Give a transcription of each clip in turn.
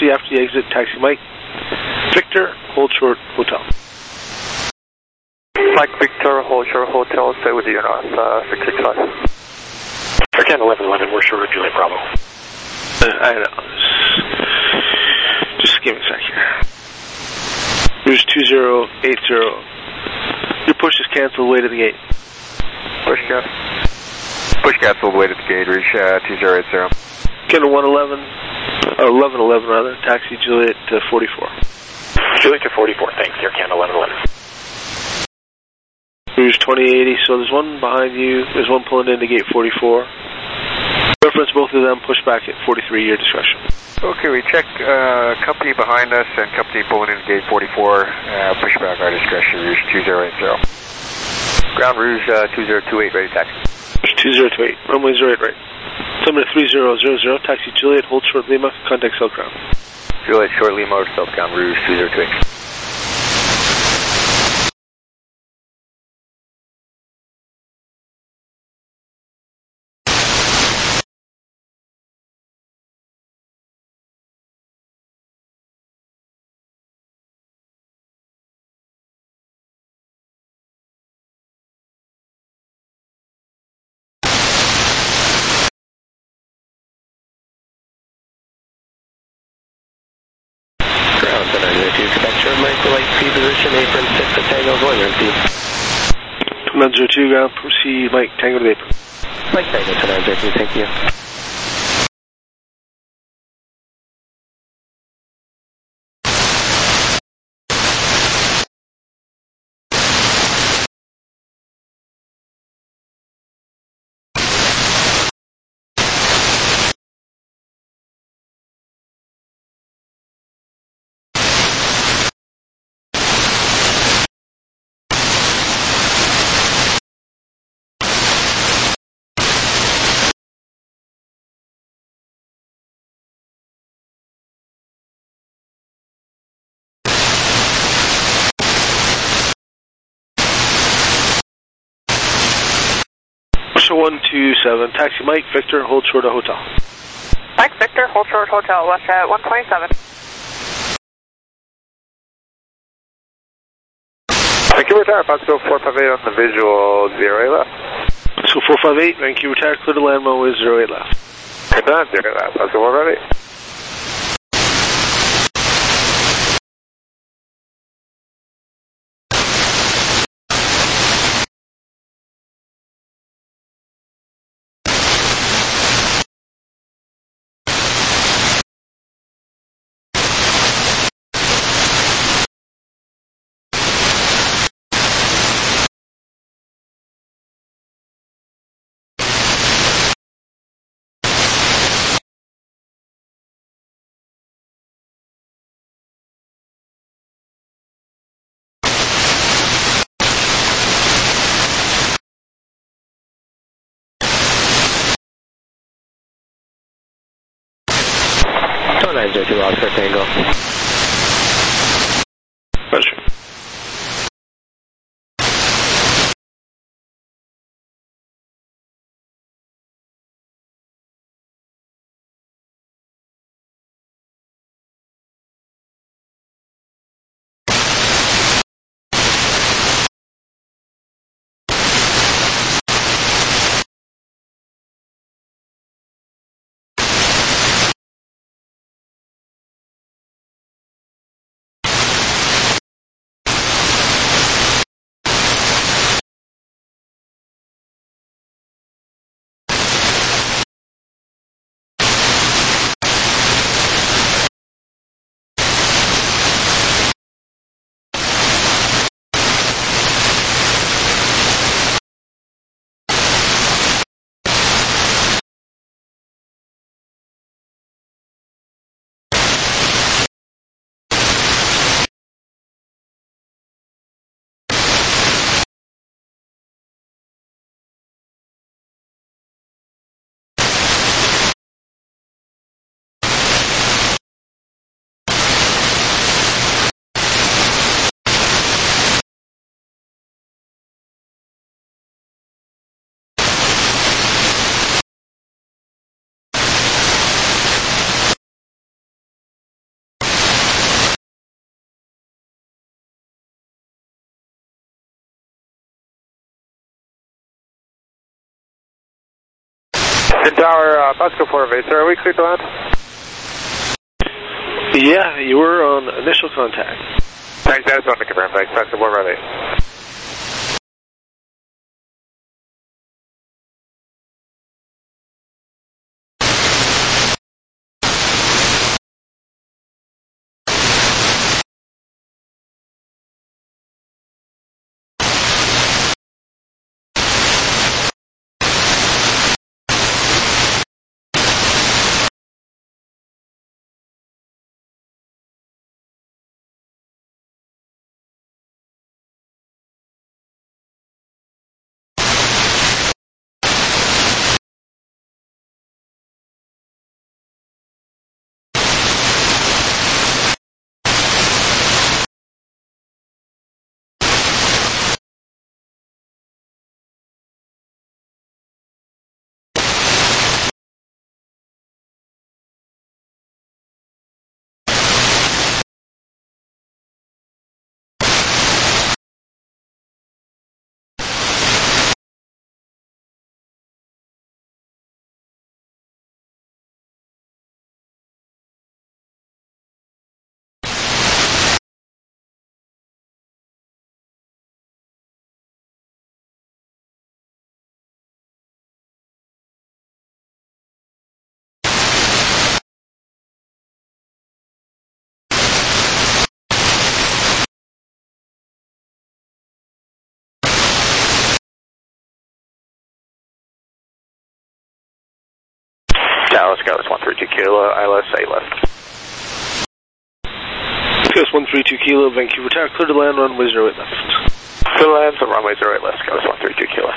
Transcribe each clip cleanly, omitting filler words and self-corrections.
proceed after the exit. Taxi Mike Victor, hold short, hotel. Mike Victor, hold short, hotel, stay with you on 665. Again, 1111, we're short of Juliet Bravo. I know. Just give me a sec here. Rouge 2080. Your push is canceled, way to the gate. Push cancelled, way to the gate, Rouge 2080. Get a 111, or 1111 rather, taxi Juliet to 44. Juliet to 44, thanks, Air Canada 1111. Rouge 2080, so there's one behind you, there's one pulling into gate 44. Reference both of them, push back at 43, your discretion. Okay, we check company behind us and company pulling into gate 44, push back our discretion, Rouge 2080. Ground Rouge 2028, ready taxi. Rouge 2028, runway 08 right. Altimeter 3000, taxi Juliet, hold short Lima, contact South Ground. Juliet, short Lima, Southbound Rouge 2028. Ground 902, expect your Mike light P position, apron 6 to Tango, going empty. 902, ground, proceed, Mike, Tango to the apron. Mike Tango to 902, thank you. Russia 127, taxi Mike Victor, hold short at hotel. Mike Victor, hold short hotel, west at 127. Thank you, retire, Pasco 458 on the visual, 08 left. So 458, thank you, retire, clear to land, runway 08 left. Good done, 08 left, Pasco 458. Tower 902, Oscar Tango. Roger. Twin Tower, Pasco 4 sir, are we clear to land? Yeah, you were on initial contact. Thanks, I just wanted to confirm. Thanks, Pasco 4 Dallas, Dallas 132 Kilo, ILS 8 left. Dallas 132 Kilo, Vancouver Tower, clear to land, runway 08 left. Clear to land, so runway 08 left, Dallas 132 Kilo.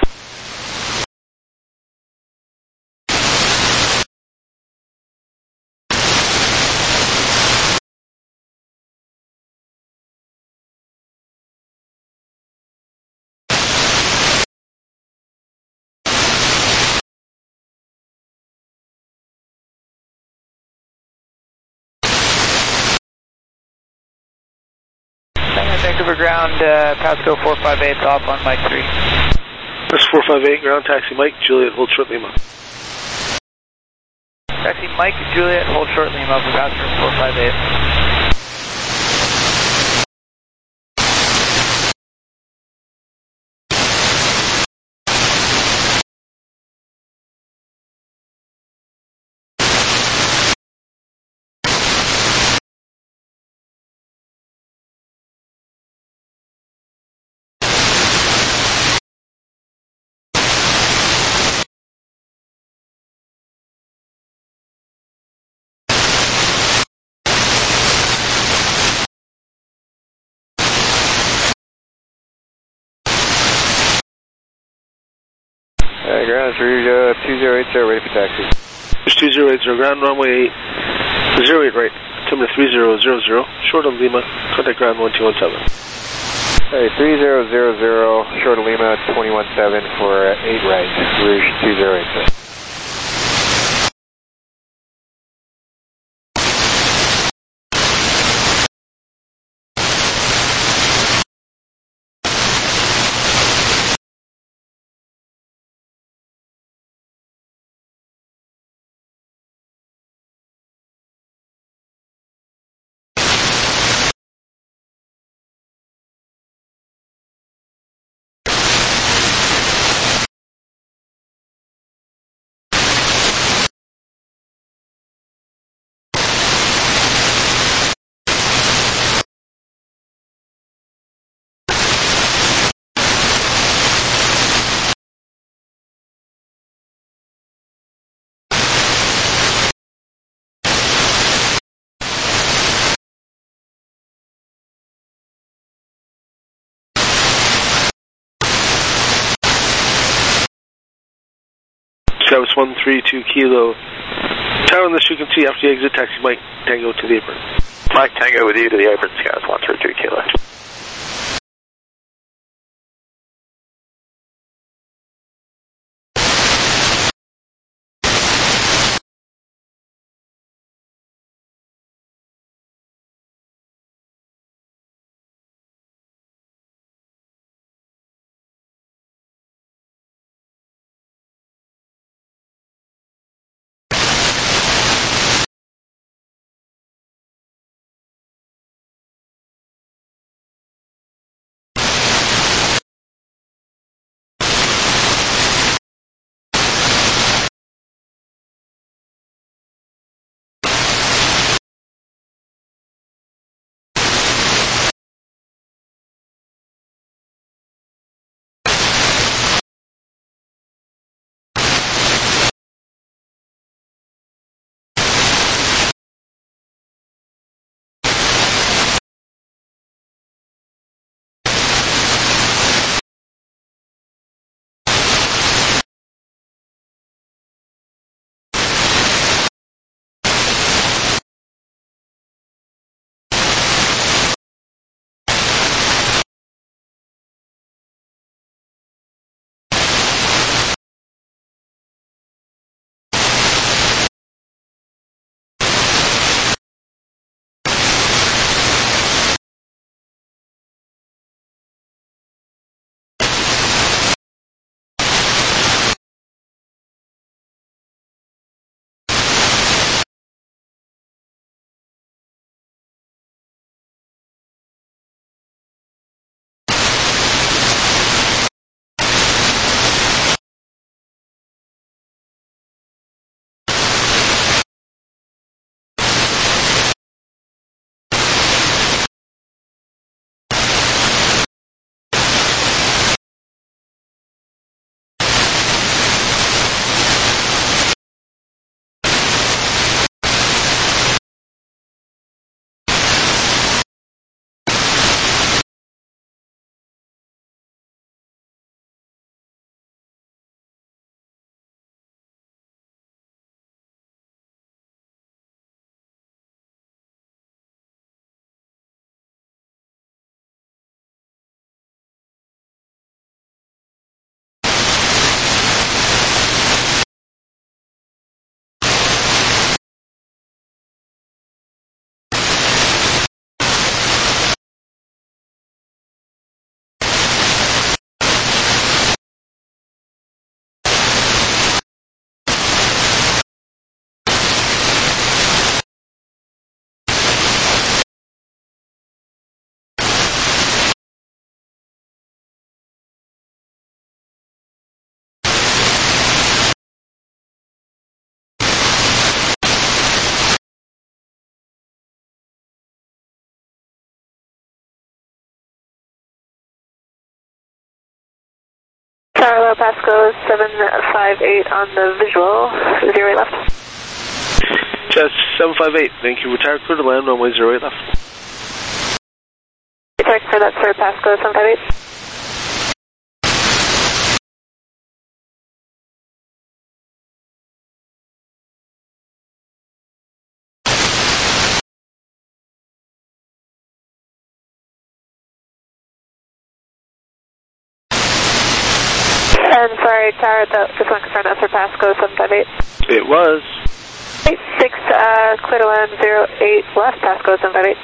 Vancouver ground, Pasco 458 off on Mike 3. That's 458, ground taxi Mike, Juliet, hold short Lima. Taxi Mike, Juliet, hold short Lima for Pasco 458. ground, Rouge 2080, ready for taxi. There's 2080, ground runway 08 right, altimeter 3000, short of Lima, contact ground 1217. Hey, 3000, short of Lima, 217 for 8 right, Rouge 2080. Travis 132 Kilo. Tower on this frequency after you exit taxi Mike Tango to the apron. Mike Tango with you to the apron, Scouts 132 Kilo. Tower Pasco 758 on the visual, 08 left. Jazz 758, thank you. Retire clear to land, runway 08 left. Thanks for that, sir. Pasco 758. And sorry, Tower, just want to confirm that's for Pasco 758. It was. 86, clear to land 08 left, Pasco 758.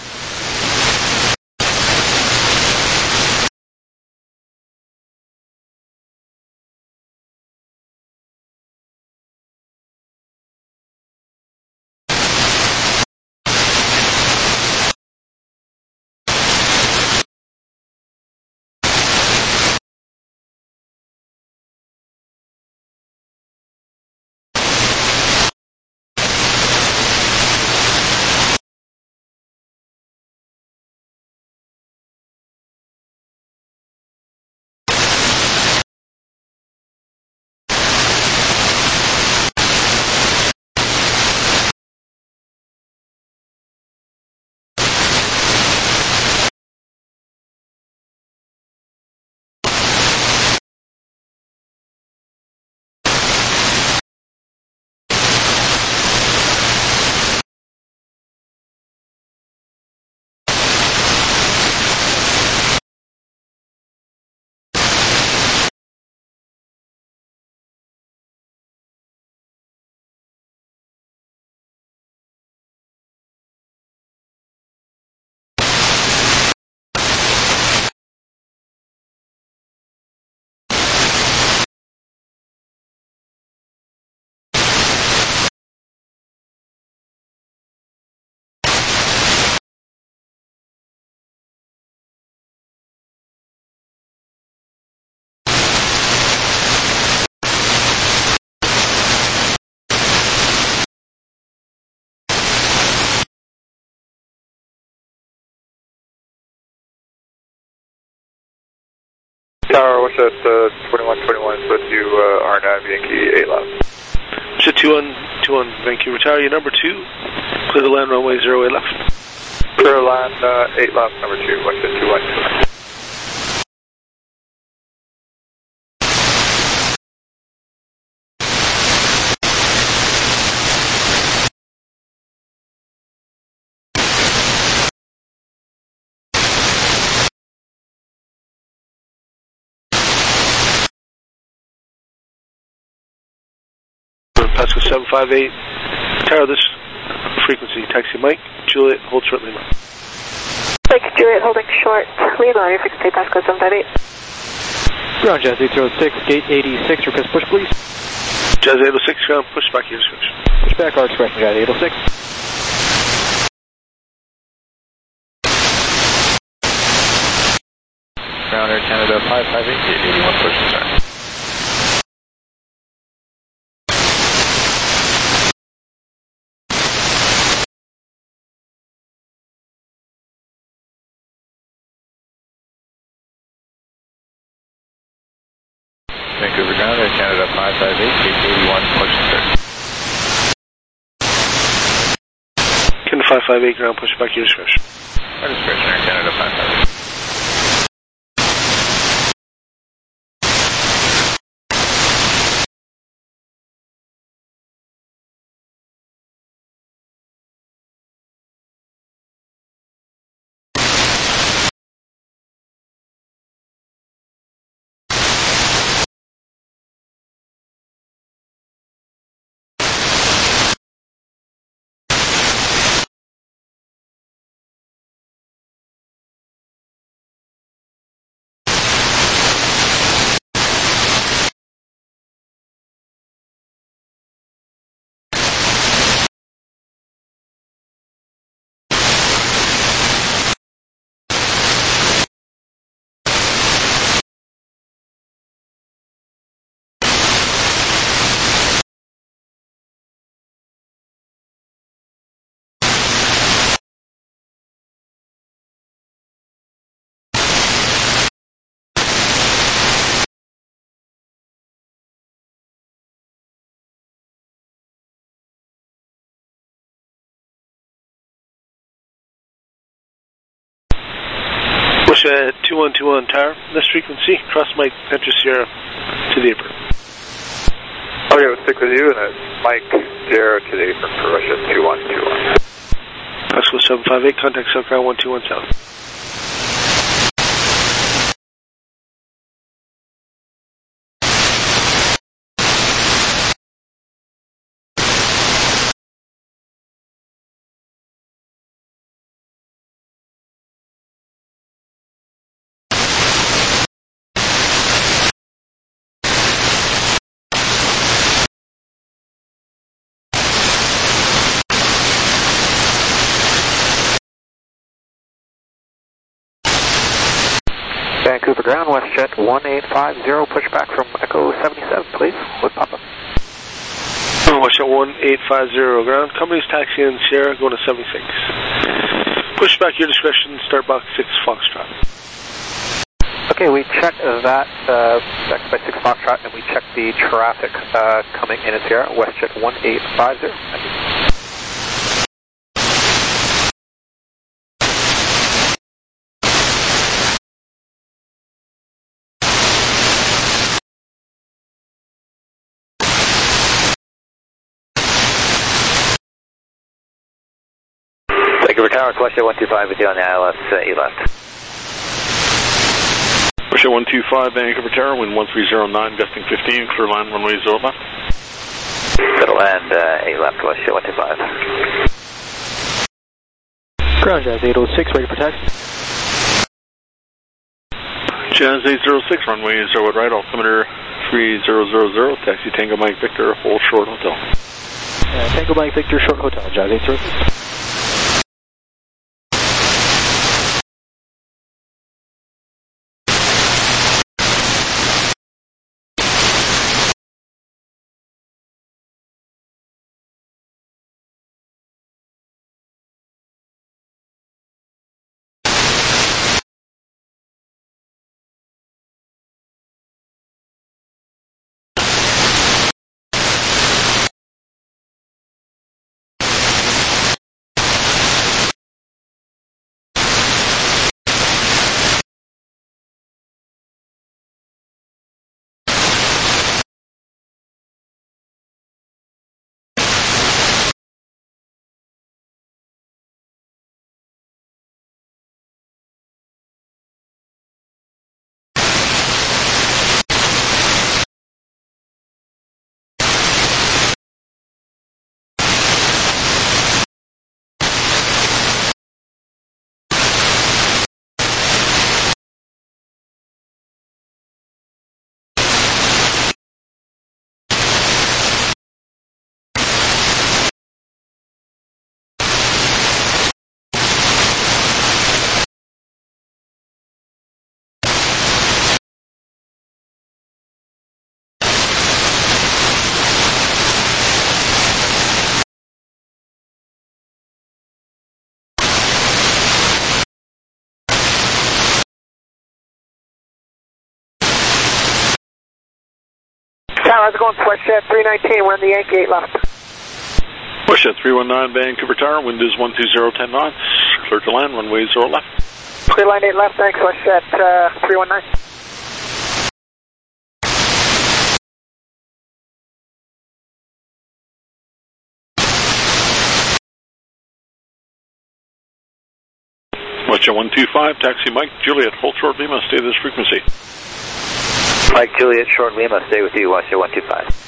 Tower, what's that, 2121, but you R9 Yankee 8 left. Shit, 21, thank you. Retire your number 2. Clear to land, runway 08 left. Clear to land 8 left, number 2, what's it, 21. Pasco 758. Tower, this frequency. Taxi Mike, Juliet, hold short Lima. Mike, Juliet, holding short Lima, your frequency, Pasco 758. Ground Jazz 806, gate 86, request push please. Jazz 806, ground, push back your discretion. Push back our expression, Jazz 806. Ground Air Canada 558, gate 81, push to start. Vancouver Ground Air Canada 558, gate 81, push to start. Canada 558, ground, push back your discretion. Our discretion, Air Canada 558. Russia 2121 tower, this frequency, cross Mike, enter Sierra to the apron. Okay, we'll stick with you, and that's Mike 0 to the apron for Russia 2121. Pascal 758, contact South Ground 1217. Vancouver ground, WestJet 1850, pushback from Echo 77, please, with Papa. WestJet 1850 ground, company's taxi in Sierra, going to 76. Pushback, your discretion, start box 6 Foxtrot. Okay, we checked that, back by 6 Foxtrot, and we checked the traffic coming in at Sierra, WestJet 1850. Vancouver Tower, WestJet 125 with you on the ILS, E left. WestJet 125, Vancouver Tower, wind 1309, gusting 15, clear line, runway 0 left. Good land, A left, WestJet 125. Ground Jazz 806, ready for taxi. Jazz 806, runway 0 at right, altimeter 3000, taxi Tango Mike Victor, hold short hotel. Tango Mike Victor, short hotel, Jazz 806. Tower, how's it going? WestJet 319, we're in the Yankee 8 left. WestJet 319, Vancouver Tower, wind is 120, 10 knots, clear to land, runway 0 left. Clear line 8 left, thanks, WestJet 319. WestJet 125, taxi Mike Juliet, hold short Lima, stay this frequency. Mike Juliet, short Lima, stay with you, WestJet 125.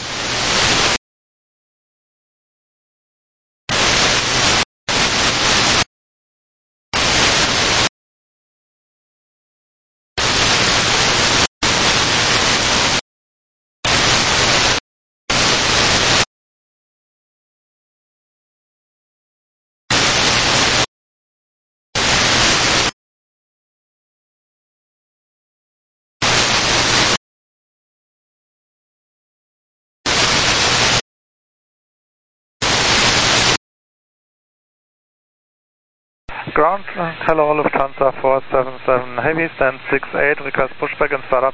Ground, hello, Lufthansa 477 Heavy, stand 68, request pushback and startup.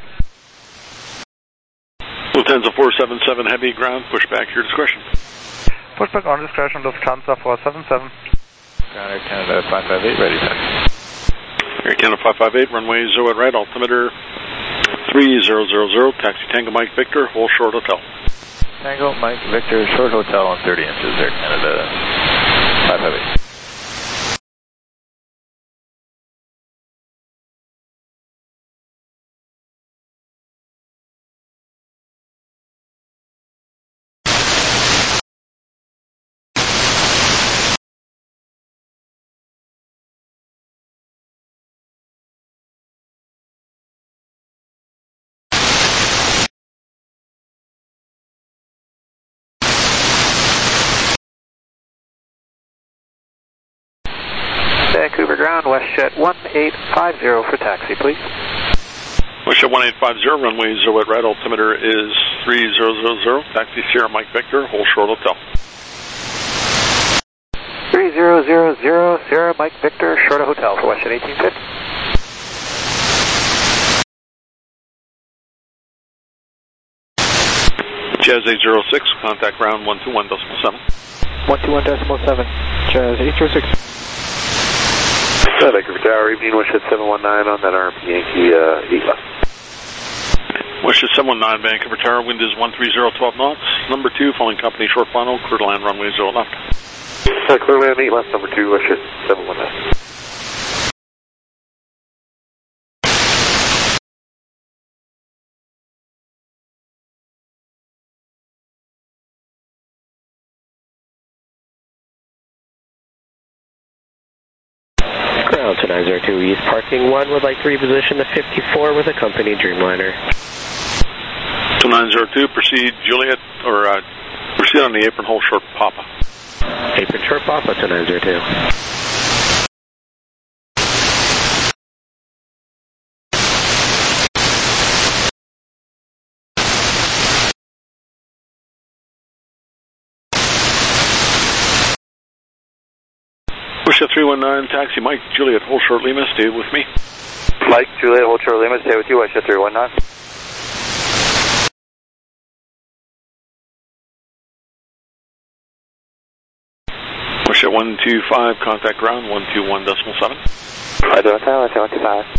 Lufthansa 477 Heavy, ground, pushback, your discretion. Pushback on discretion, Lufthansa 477. Ground Air Canada 558, ready, taxi. Air Canada 558, runway 0 at right, altimeter 3000, taxi Tango Mike Victor, hold short hotel. Tango Mike Victor, short hotel on 30 inches, Air Canada 558. Vancouver ground, WestJet 1850 for taxi, please. WestJet 1850, runway 0 at right, altimeter is 3000, taxi Sierra Mike Victor, hold short hotel. 3000, Sierra Mike Victor, short of hotel for WestJet 1850. Jazz 806, contact ground 121.7. 121.7, Jazz 806. Vancouver Tower, evening, WestJet 719 on that RMP Yankee 8 left. WestJet 719, Vancouver Tower, wind is 130, 12 knots. Number 2, following company short final, clear to land runway 0 left. Clear land 8 left, number 2, WestJet 719. Ground to 902 East, parking 1, would like to reposition to 54 with a company Dreamliner. 2902, proceed Juliet, or proceed on the apron, hold short Papa. Apron short Papa to 902. WestJet 319, taxi Mike Juliet, hold short Lima, stay with me. Mike Juliet, hold short Lima, stay with you, WestJet 319. WestJet 125, contact ground 121.7. I don't know, WestJet 125.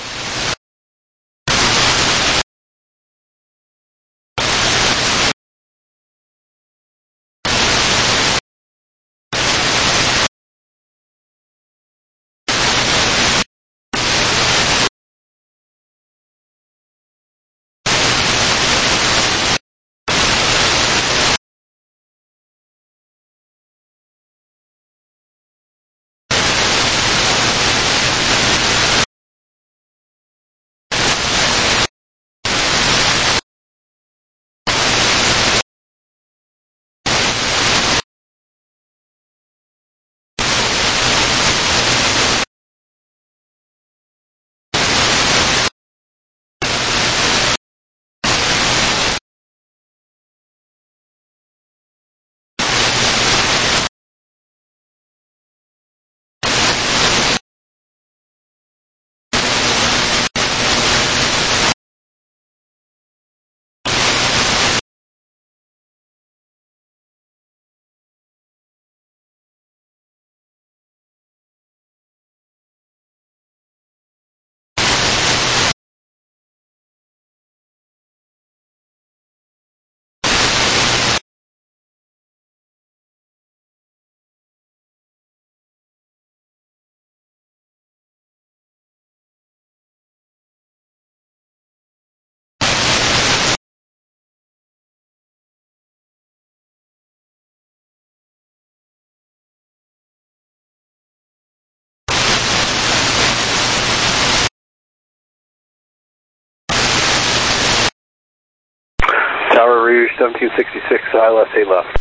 Tower Rouge 1766, ILS 8 left.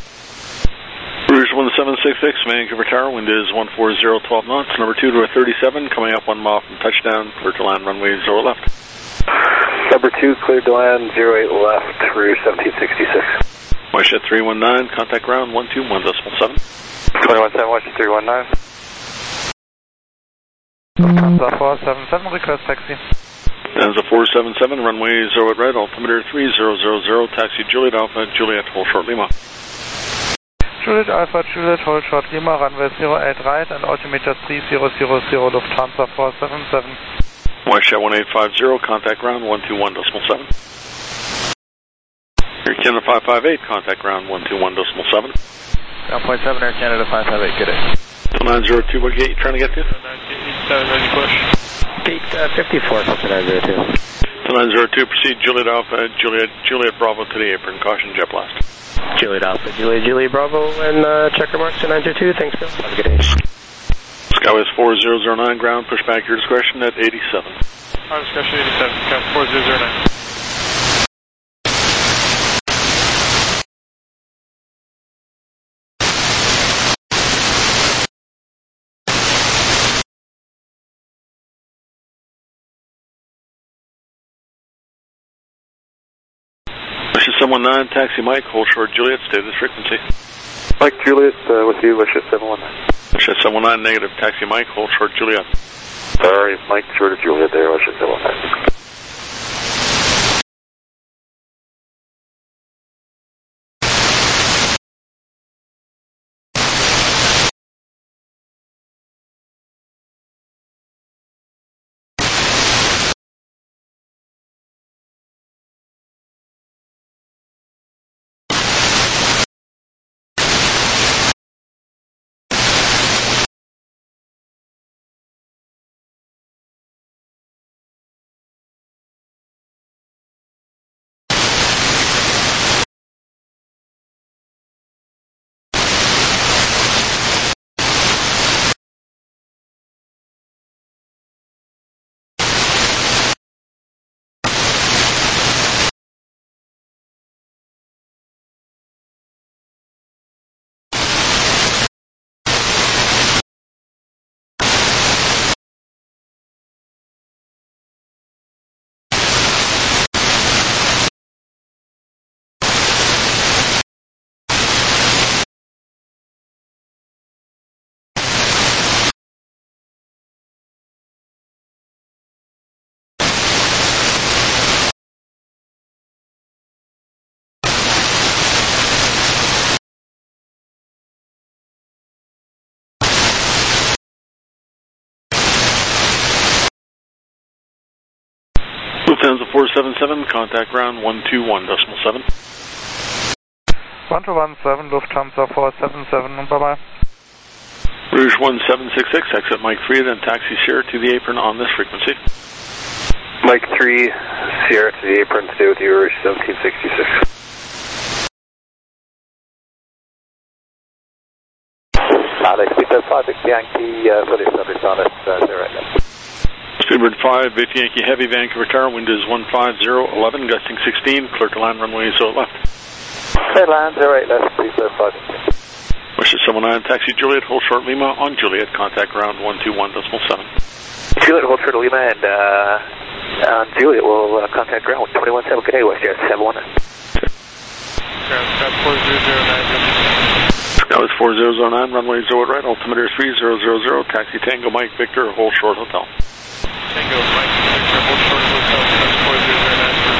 Rouge 1766, Vancouver Tower, wind is 140, 12 knots. Number 2 to a 37, coming up 1 mile from touchdown, clear to land runway 0 left. Number 2, cleared to land 08 left, Rouge 1766. WestJet 319, contact ground 121.7. 217, WestJet 319. Lufthansa 477, request taxi. Lufthansa 477, runway 0 at right, altimeter 3000, taxi Juliet Alpha, Juliet, hold short Lima. Juliet Alpha Juliet, hold short Lima, runway 08 right and altimeter 3000 Lufthansa 477. Westjet 1850, contact ground 121.7. Air Canada 558, contact ground 121.7. Ground point 7, Air Canada 558, good day. 902, what gate you trying to get to? 987, push. Gate 54, Delta 902. 902, proceed Juliet Alpha, Juliet Bravo to the apron, caution jet blast. Juliet Alpha, Juliet Bravo, and checker marks to 922. Thanks, Bill. Have a good day. Skyway 4009, ground, push back your discretion at 87. Our discretion 87, count 4009. Wishes 719, taxi Mike, hold short Juliet, stay this frequency. Mike Juliet, with you, Wishes 719. Wishes 719, negative, taxi Mike, hold short Juliet. Sorry, Mike short of Juliet there, Wishes 719. Lufthansa 477, contact ground 121.7. 1217, Lufthansa 477, bye-bye. Rouge 1766, exit Mike 3, then taxi Sierra to the apron on this frequency. Mike 3, Sierra to the apron, stay with you, Rouge 1766. Alex, Peter 5, Yankee, fully established on us, right now. Speedbird 5, Victor Yankee Heavy, Vancouver Tower, wind is 15011, gusting 16, clear to land runway 0 left. Clear land, 08 left, please, 5. Wishes 719, taxi Juliet, hold short Lima, on Juliet, contact ground 121.7. Juliet, hold short Lima, and on Juliet, we'll contact ground 217, good day, WestJet 719. Ground 4009. That was 4009, runway 0 right, altimeter 3000, taxi Tango Mike Victor, hold short hotel. Tango Mike Victor, hold short hotel, that's 4009.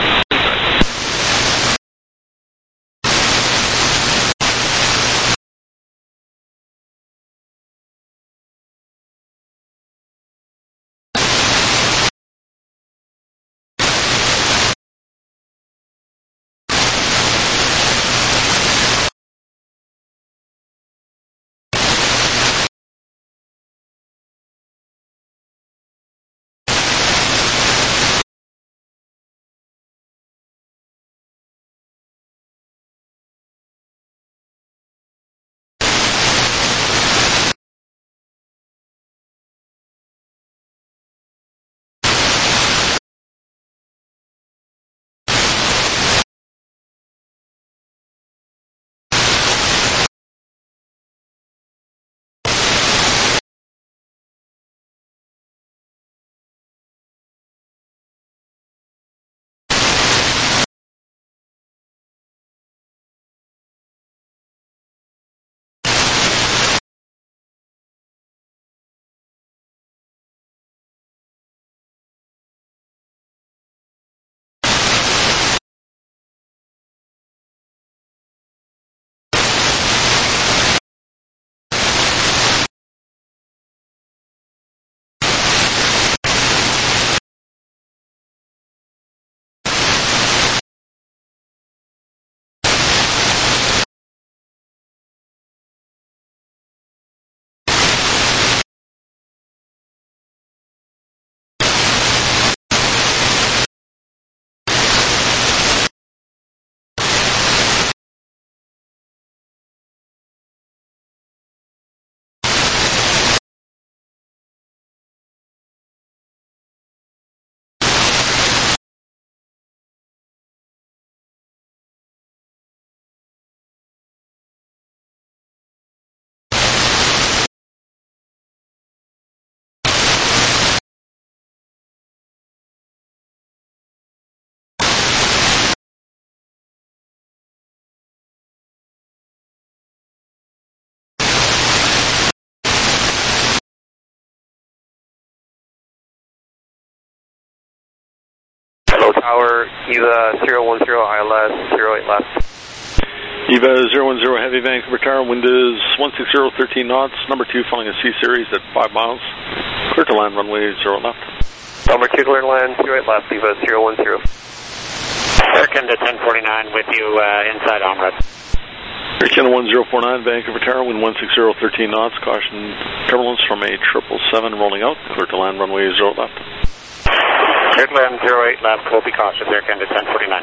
EVA 010 ILS 08 left. EVA 010 Heavy Vancouver Tower, wind is 160, 13 knots, number 2 following a C-series at 5 miles, clear to land runway 0 left. Number 2 clear to land 08 left, EVA 010. Air Canada 1049 with you inside Omrad. Air Canada 1049 Vancouver Tower, wind 160, 13 knots, caution turbulence from a 777 rolling out, clear to land runway 0 left. Clear to land 08 left, will be cautious, Air Canada 1049.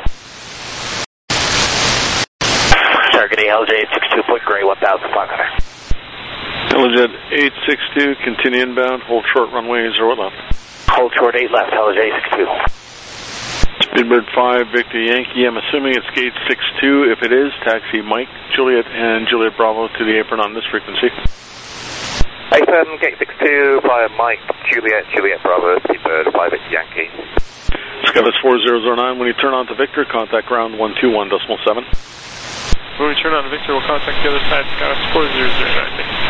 Target LJ 862, point gray 1,500. Helijet 862, continue inbound, hold short runway 0 left. Hold short 8 left, LJ 862. Speedbird 5, Victor Yankee, I'm assuming it's gate 62. If it is, taxi Mike, Juliet, and Juliet Bravo to the apron on this frequency. AFM gate 62 via Mike, Juliet, Juliet Bravo, Speedbird 5, Victor Yankee. Skyvis 4009, when you turn on to Victor, contact ground 121.7. When we turn on Victor, we'll contact the other side, Skyvis 4009.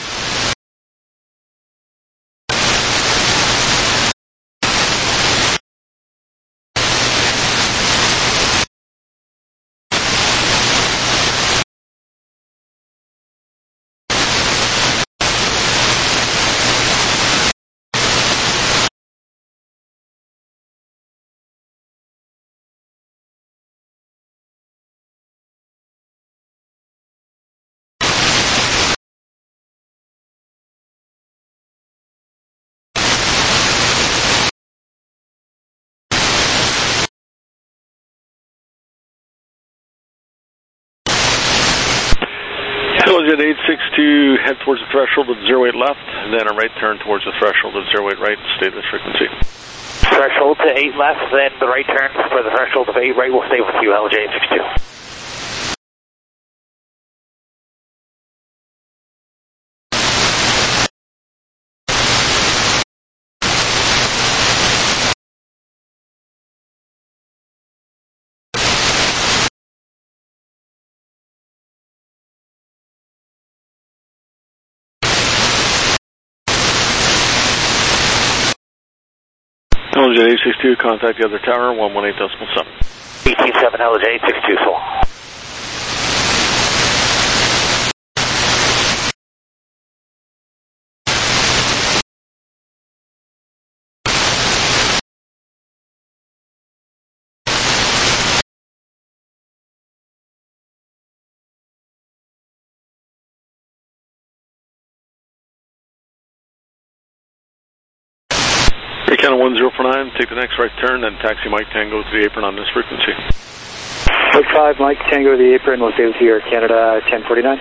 Helijet 862, head towards the threshold at 08 left, and then a right turn towards the threshold at 08 right, stay this frequency. Threshold to 8 left, then the right turn for the threshold of 8 right will stay with you, LJ 862. Helijet 862, contact the other tower, 118.7. 187 Helijet 862, so. Air Canada 1049, take the next right turn, then taxi Mike Tango to the apron on this frequency. Mike 5, Mike Tango to the apron, we'll stay with you, Air Canada 1049.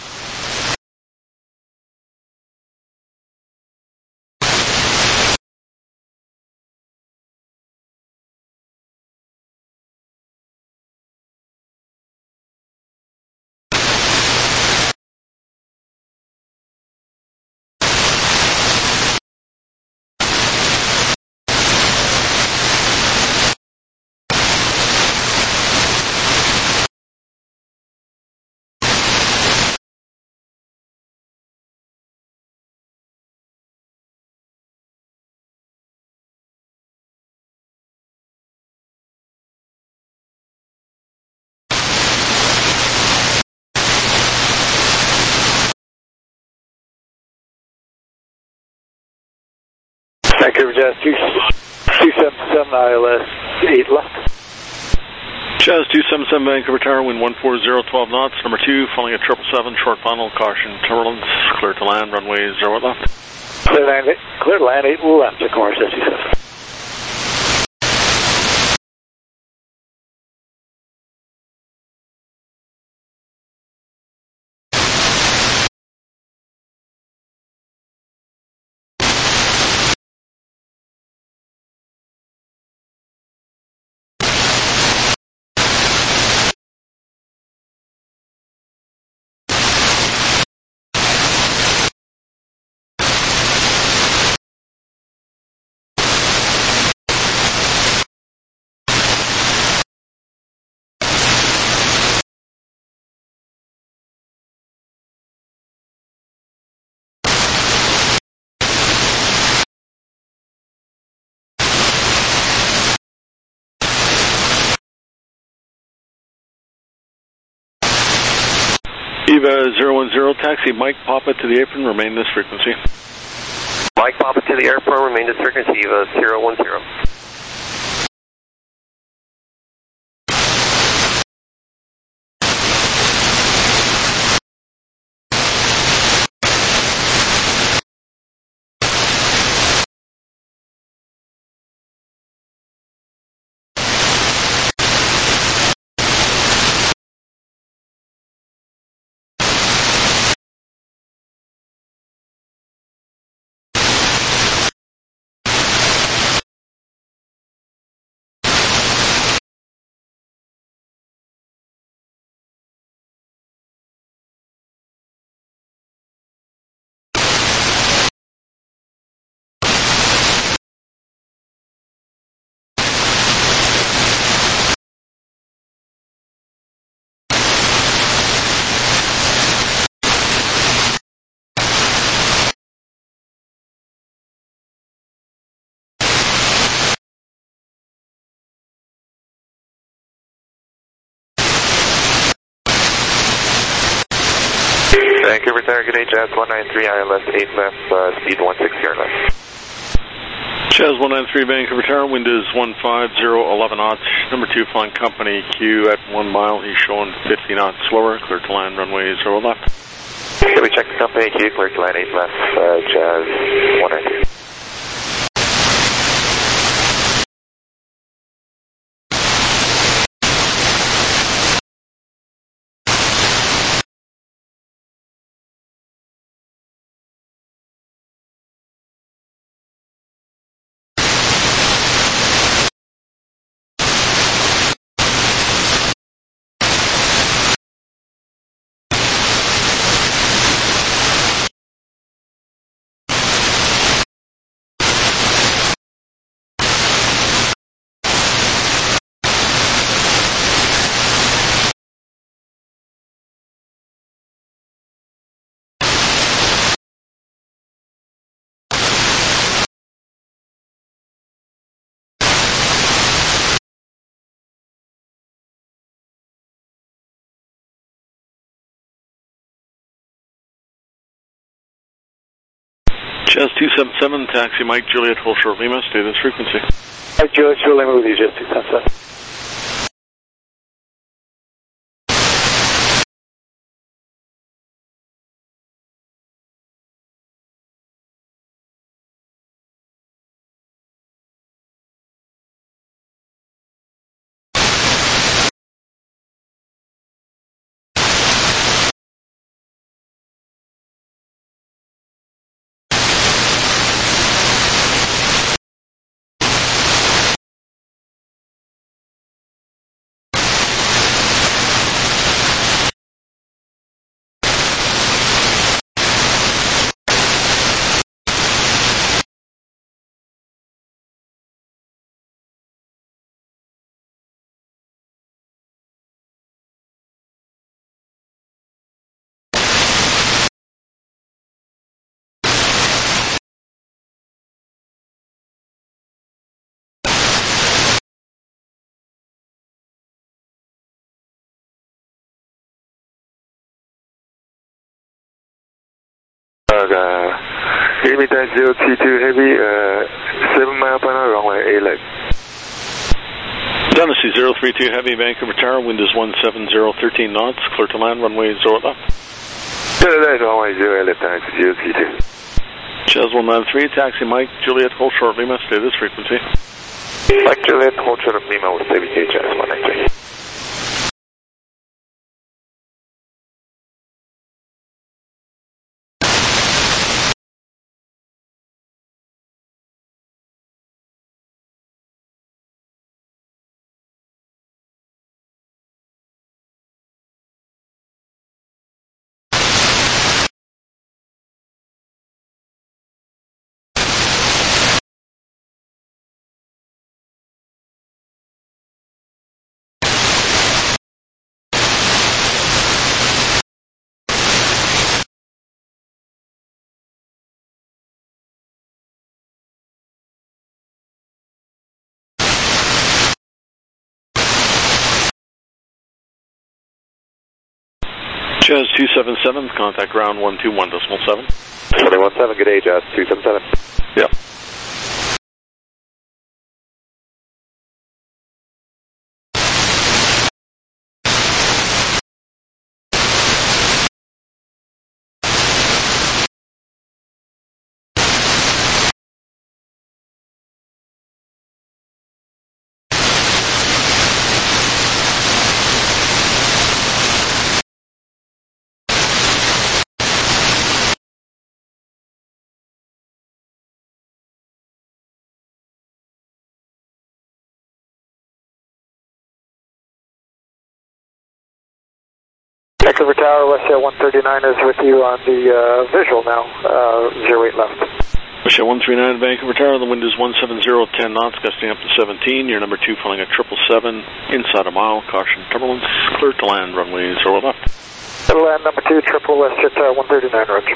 Vancouver Jazz 277 ILS 8 left. Jazz 277 Vancouver Tower, wind 140, 12 knots, number 2, following a 777, short final, caution, turbulence, clear to land, runway 0 left. Clear to land 8 left, of course, as you said. Kiva 010, taxi Mike Papa to the apron, remain this frequency. Mike Papa to the airport, remain this frequency, Kiva 010. Vancouver Tower, good day, Jazz 193, ILS 8 left, speed 160 left. Jazz 193, Vancouver Tower, wind is 150, 11 knots. Number 2 flying company Q at 1 mile, he's showing 50 knots slower, clear to land, runway 0 left. Can we check the company Q, clear to land 8 left, Jazz 193. Jazz 277, taxi Mike Juliet, hold short Lima, stay this frequency. Mike Juliet, short Lima with you, Jazz 277. Give me that 022 heavy, 7 mile per hour, runway 8 left. Genesee 032 heavy, Vancouver Tower, wind is 170, 13 knots, clear to land, runway 0 left. Runway 0 left, taxi 032. Jazz 193, taxi Mike Juliet, hold short Lima, stay this frequency. Mike Juliet, hold short Lima, will stay with you, Jazz 193. Jazz 277, contact ground 121.7. 217, good day, Jazz 277. Yep. Vancouver Tower, Westjet 139 is with you on the visual now, 08 left. Westjet 139, Vancouver Tower, the wind is 170, 10 knots, gusting up to 17. Your number 2 flying at 777, inside a mile, caution turbulence, clear to land, runway 0 left. Clear to land, number 2, triple Westjet 139, roger.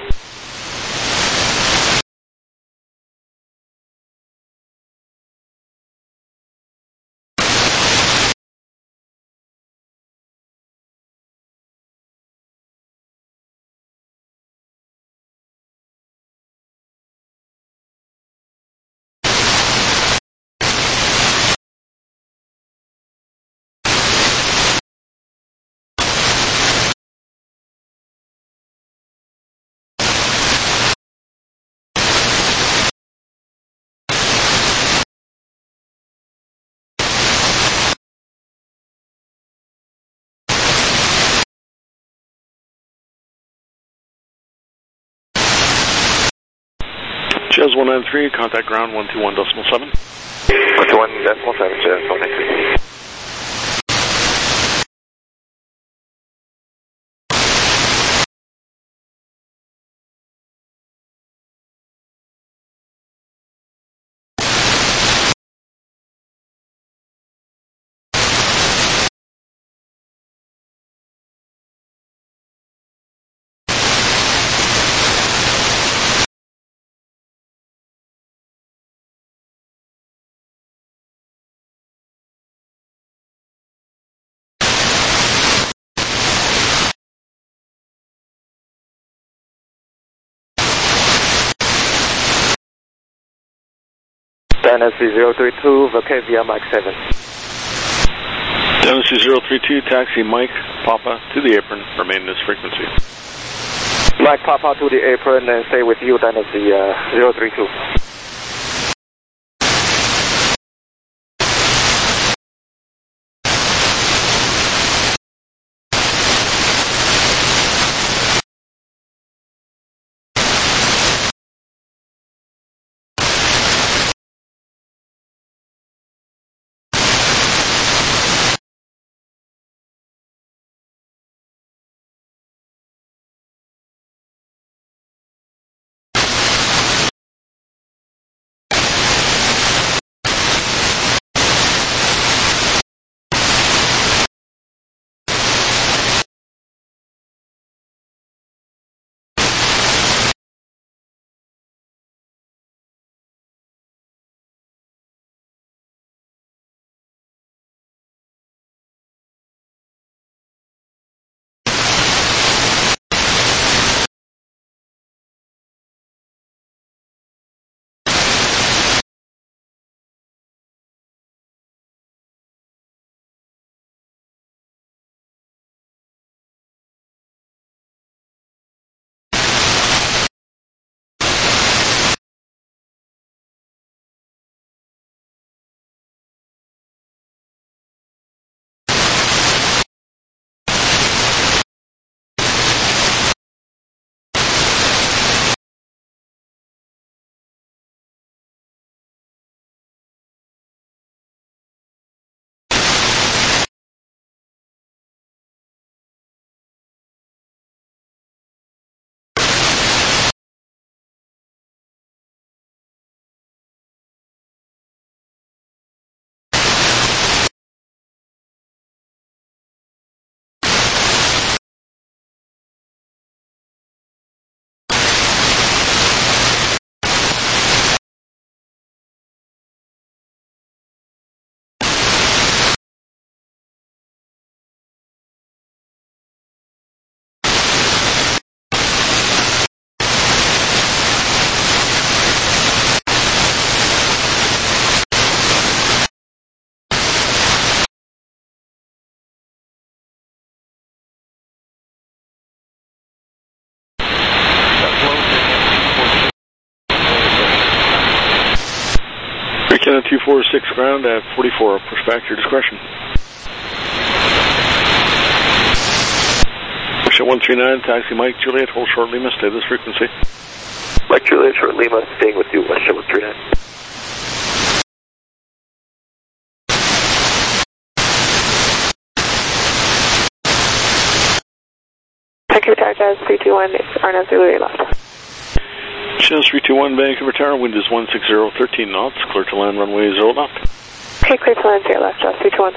Jazz 193, contact ground 121.7. 121.7, Jazz 193. Dynasty 032, Vocavia Mike 7. Dynasty 032, taxi Mike Papa to the apron, remain in this frequency. Mike Papa to the apron and stay with you, Dynasty 032. Canada 246 ground at 44, push back to your discretion. Push at 139, taxi Mike Juliet, hold short Lima, stay this frequency. Mike Juliet, short Lima, staying with you, West 139. Vancouver Tower, Jazz 321, RNF Zulu, you're left. Jazz 321, Vancouver Tower, wind is 160, 13 knots, clear to land runway 0 left. Okay, clear to land 0 left, Jazz 321.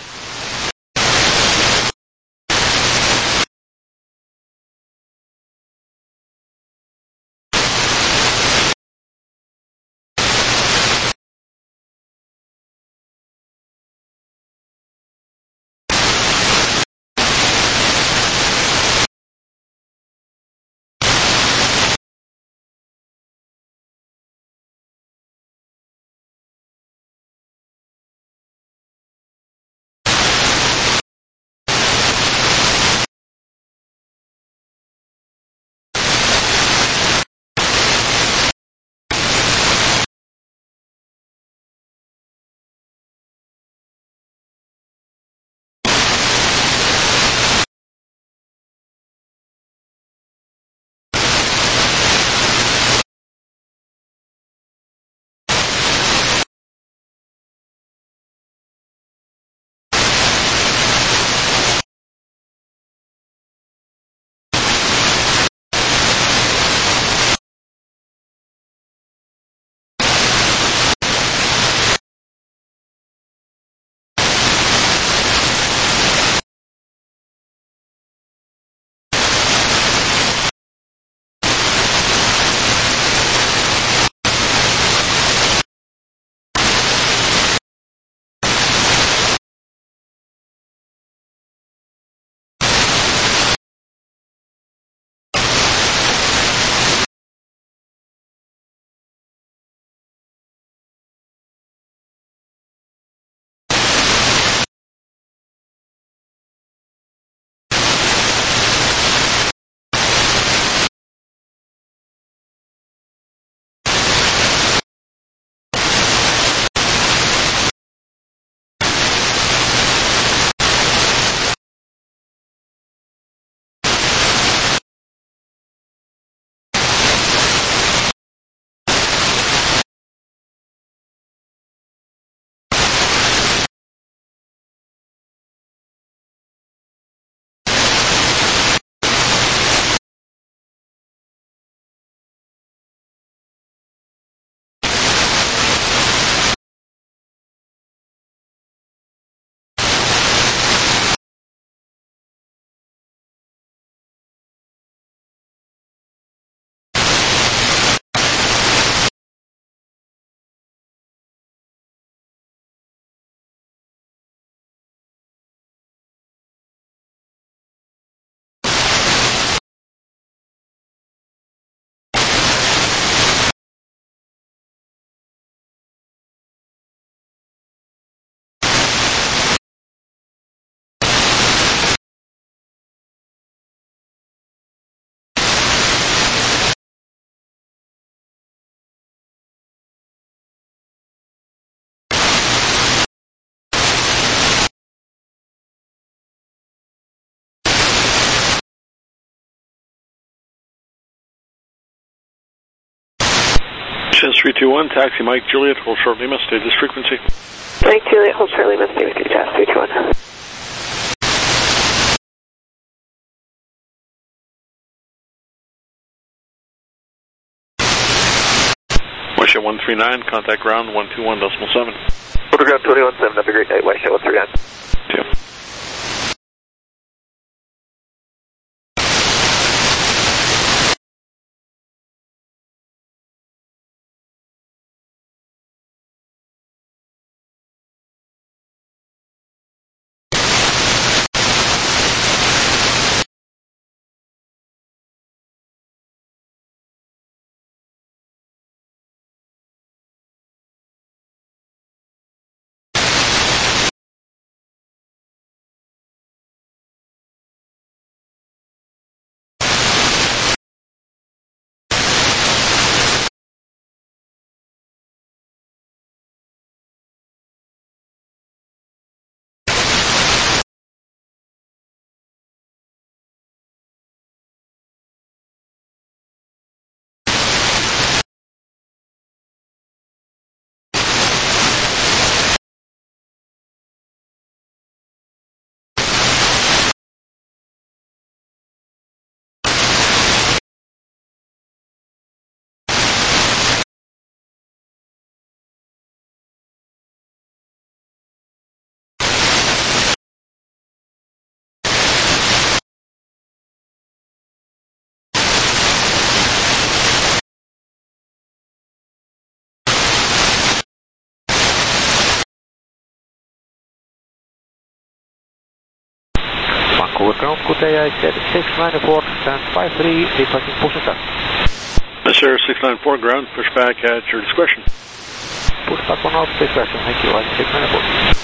Jazz 321, taxi Mike Juliet, hold short Lima, stay this frequency. Mike Juliet, hold short Lima, stay with you, Jazz 321. West 139, contact ground 121.7. Photograph 21.7, have a great night, West 139. Yeah. Over ground, good day, I said 694, stand 53, departing Pushback. Sir, 694 ground, pushback at your discretion. Pushback 1 out, discretion, thank you, I 694.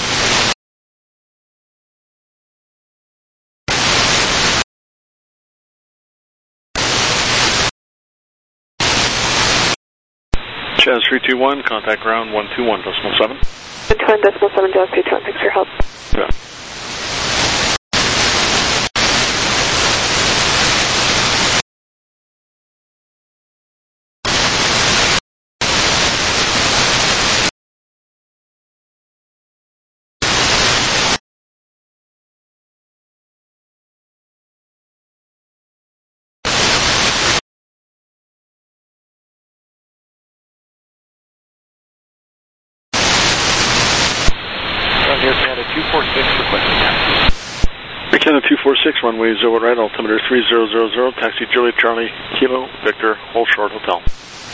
Chaz 321, contact ground 121.7. 121.7, Jazz 321, thanks for your help. Yeah. Here, Canada 246, requesting taxi. Canada 246, runway 0 right, altimeter 3000, taxi Juliet Charlie Kilo Victor, hold short hotel.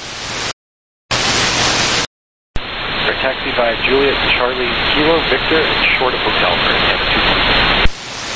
Taxi by Juliet Charlie Kilo Victor and short of hotel for Canada 246.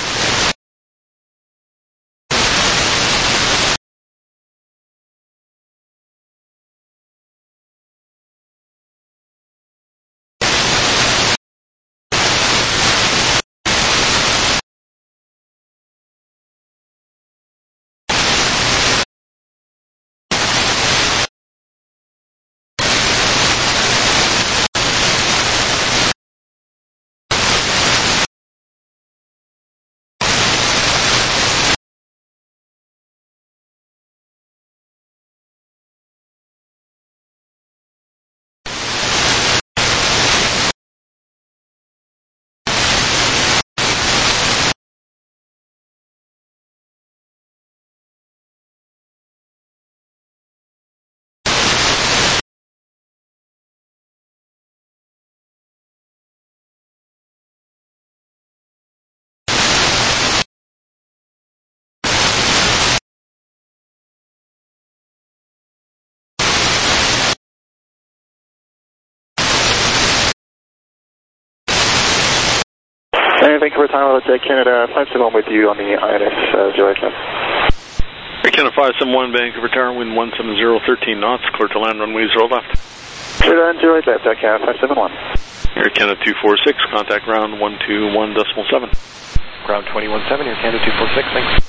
Hey, thank you for your time. I'll take Canada 571 with you on the INS Juliet. Canada 571, Vancouver Tower, wind 170, 13 knots, clear to land runway 0 left. Clear to land Juliet, Canada 571. Air Canada 246, contact ground 121.7. Ground 217, Air Canada 246, thanks.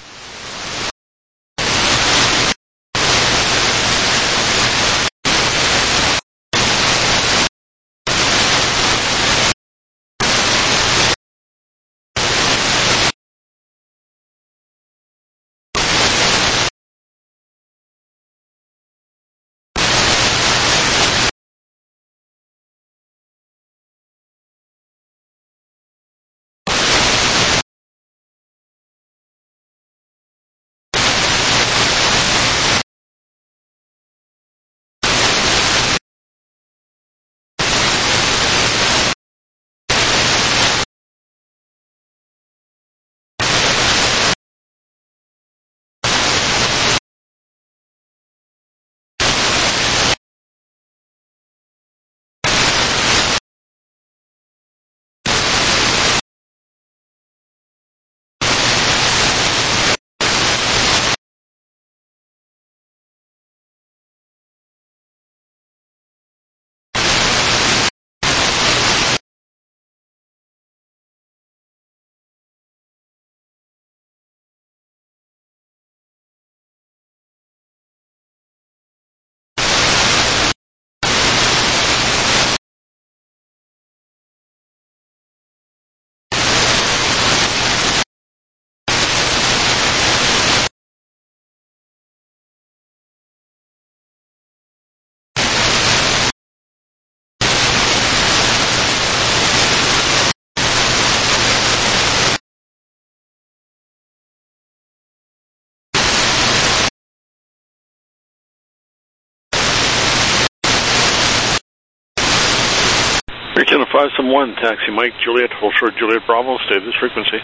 Air Canada 571, taxi Mike Juliet, hold short Juliet Bravo, stay this frequency.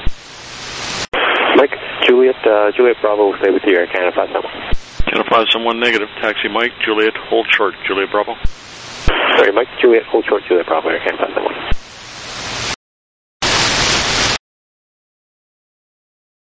Mike Juliet, Juliet Bravo, stay with you, Air Canada 571. Canada 571 negative, taxi Mike Juliet, hold short Juliet Bravo. Sorry, Mike Juliet, hold short Juliet Bravo, Air Canada 571.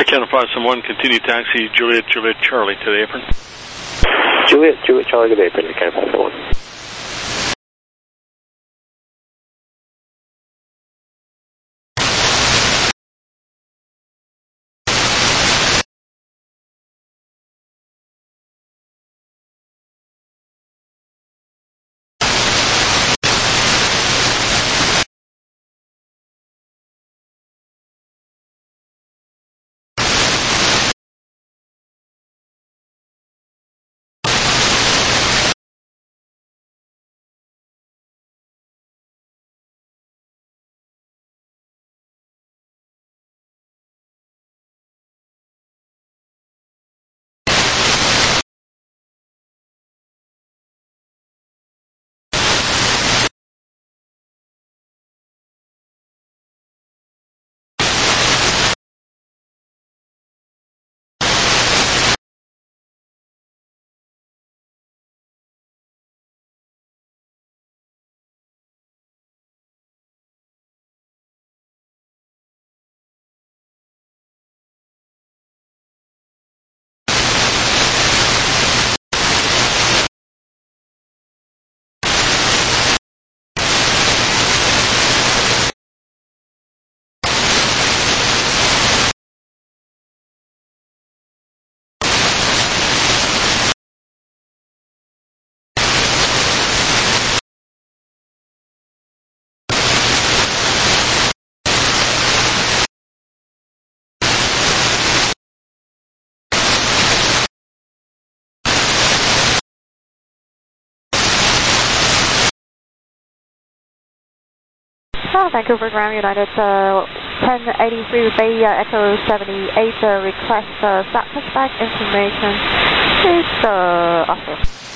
Canada 571, continue taxi Juliet Charlie to the apron. Juliet Charlie to the apron, Canada 571. Vancouver Ground United 1083 Bay Echo 78 request start pushback information is offer.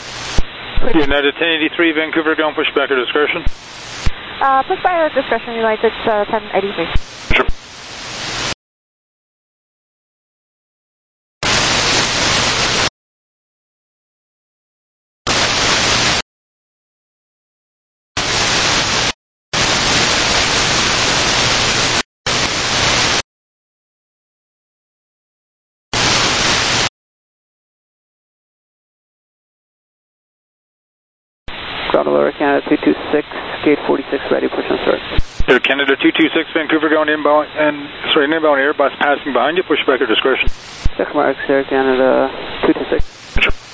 United 1083 Vancouver Ground pushback or discretion? Pushback or discretion United 1083. Sure. Ground Aurora Canada 226, gate 46 ready, push and start. Air Canada 226 Vancouver Ground inbound inbound Airbus passing behind you, pushback or discretion? Check marks Air Canada 226. Sure.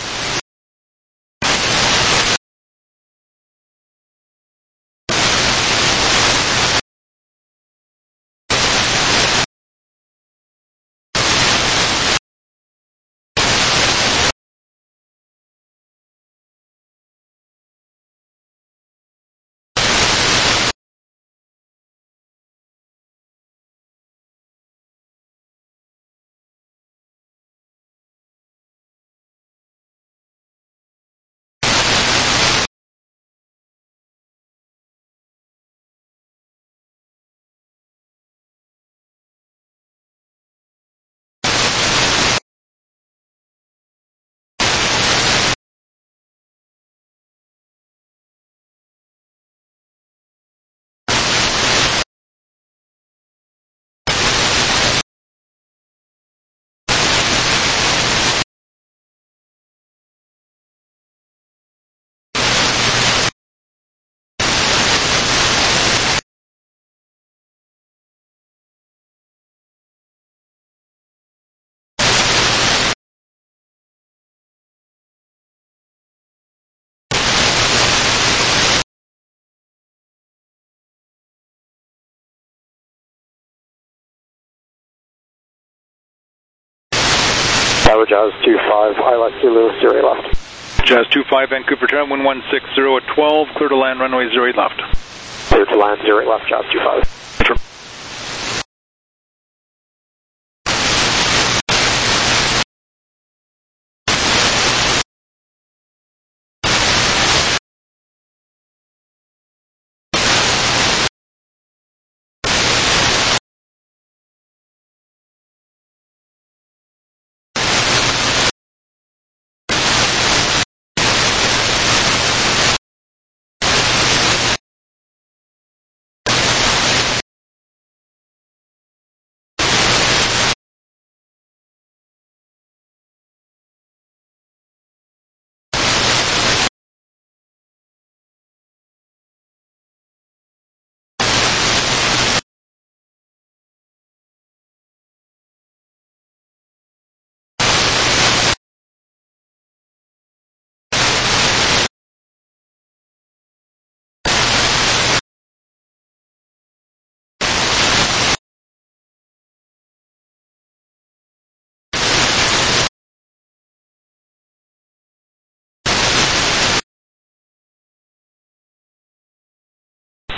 Tower Jazz 25, ILS Zulu, 08 left. Jazz 25 Vancouver Town 1160 at 12, clear to land runway 08 left. Clear to land 08 left, Jazz 25.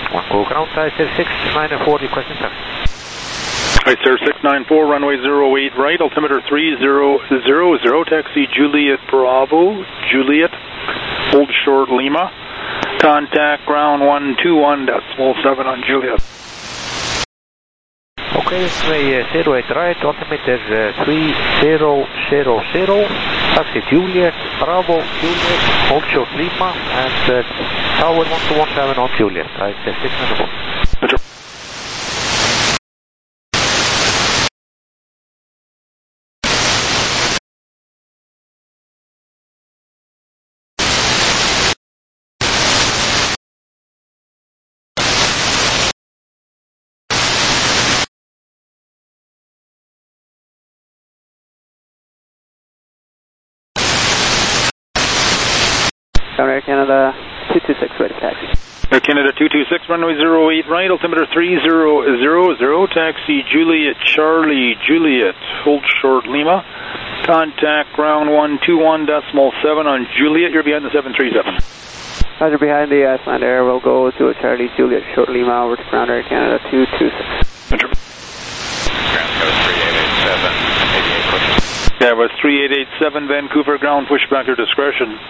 1 go ground, ICER 694 requesting taxi. ICER 694, runway 08 right, altimeter 3000, taxi Juliet Bravo, Juliet, hold short Lima, contact ground 121.7 on Juliet. Okay, this way 08 right, altimeter 3000, taxi Juliet Bravo, Juliet, hold short Lima, and tower 1217 on Juliet, ICER 694. Air Canada 226, ready for taxi. Air Canada 226, runway 08 right, altimeter 3000, taxi Juliet Charlie Juliet, hold short Lima, contact ground 121.7 on Juliet, you're behind the 737. Roger, behind the Iceland Air, we'll go to a Charlie Juliet short Lima over to ground Air Canada 226. Ground code 3887, 88 push. Yeah, it was 3887 Vancouver ground, pushback your discretion.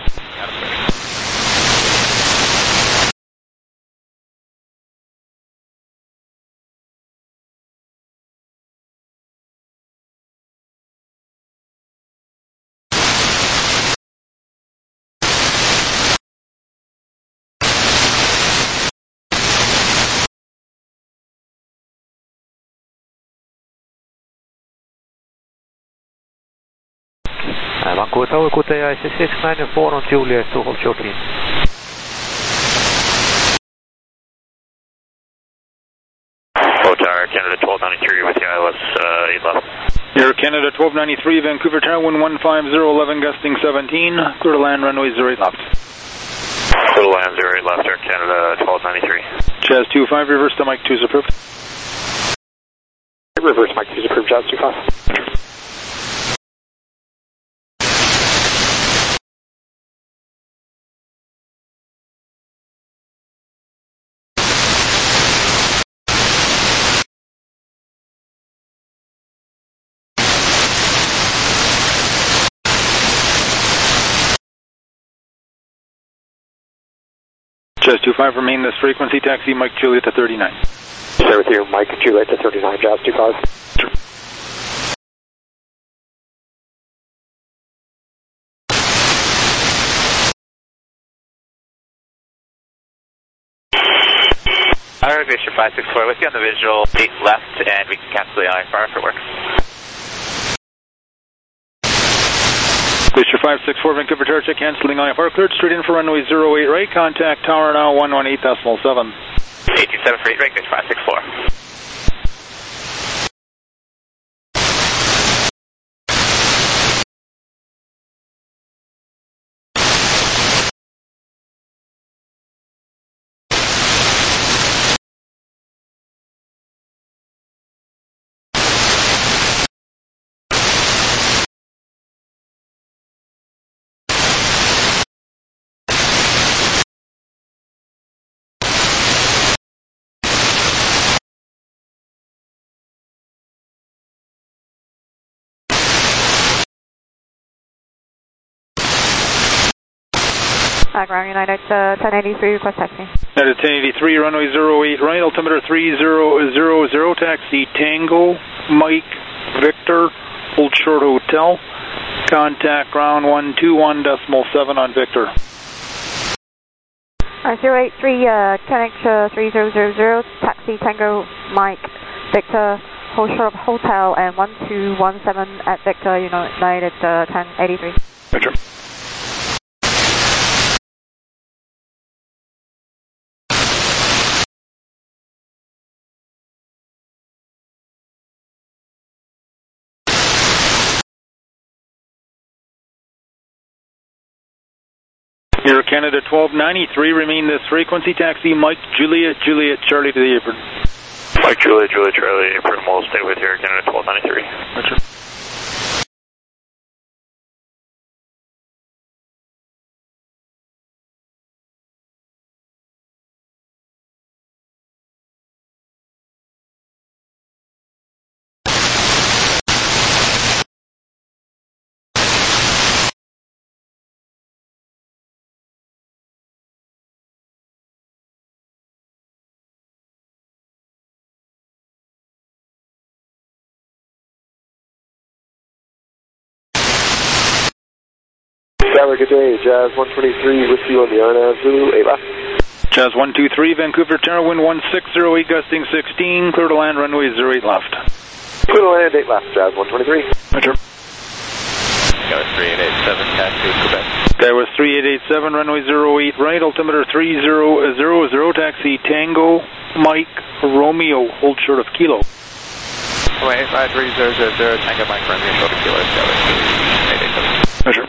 Vancouver Tower, good day, ICER 694 on Juliet to hold short Lima. Tower, Canada 1293 with the ILS 8 left. Air Canada 1293, Vancouver Tower, 115.011, gusting 17, clear to land, runway 08 left. Clear to land 08 left, Air Canada 1293. Jazz 25, reverse to Mike 2's approved. Reverse Mike 2's approved, Jazz 25. Jazz 25, remain this frequency, taxi Mike Juliet to 39. Stay with you, Mike Juliet to 39, Jazz 25. Alright, Glacier 564 with you on the visual 8 left, and we can cancel the IFR if it works. Glacier 564, Vancouver Tower, check cancelling IFR, cleared straight in for runway 08 right, contact tower now 118.7. 827 for 8 right, Glacier 564. Ground United 1083, request taxi. United 1083, runway 08 right, altimeter 3000, taxi Tango, Mike, Victor, hold short hotel, contact ground 121.7 on Victor. 083, 10X 3000, taxi Tango, Mike, Victor, hold short hotel, and 1217 at Victor, United 1083. Victor. Air Canada 1293, remain this frequency, taxi Mike Juliet Charlie to the apron. Mike Juliet Charlie, apron, we'll stay with Air Canada 1293. Gotcha. Tower, good day. Jazz 123 with you on the RNAV Zulu, 8 left. Jazz 123, Vancouver Tower, wind 1608, gusting 16, clear to land, runway 08 left. Clear to land, 8 left, Jazz 123. Roger. Tower 3887, taxi with Quebec. Tower 3887, runway 08 right, altimeter 3000, taxi Tango, Mike, Romeo, hold short of Kilo. Runway 85300, Tango Mike, Romeo, short of Kilo, Tower 3887. Roger.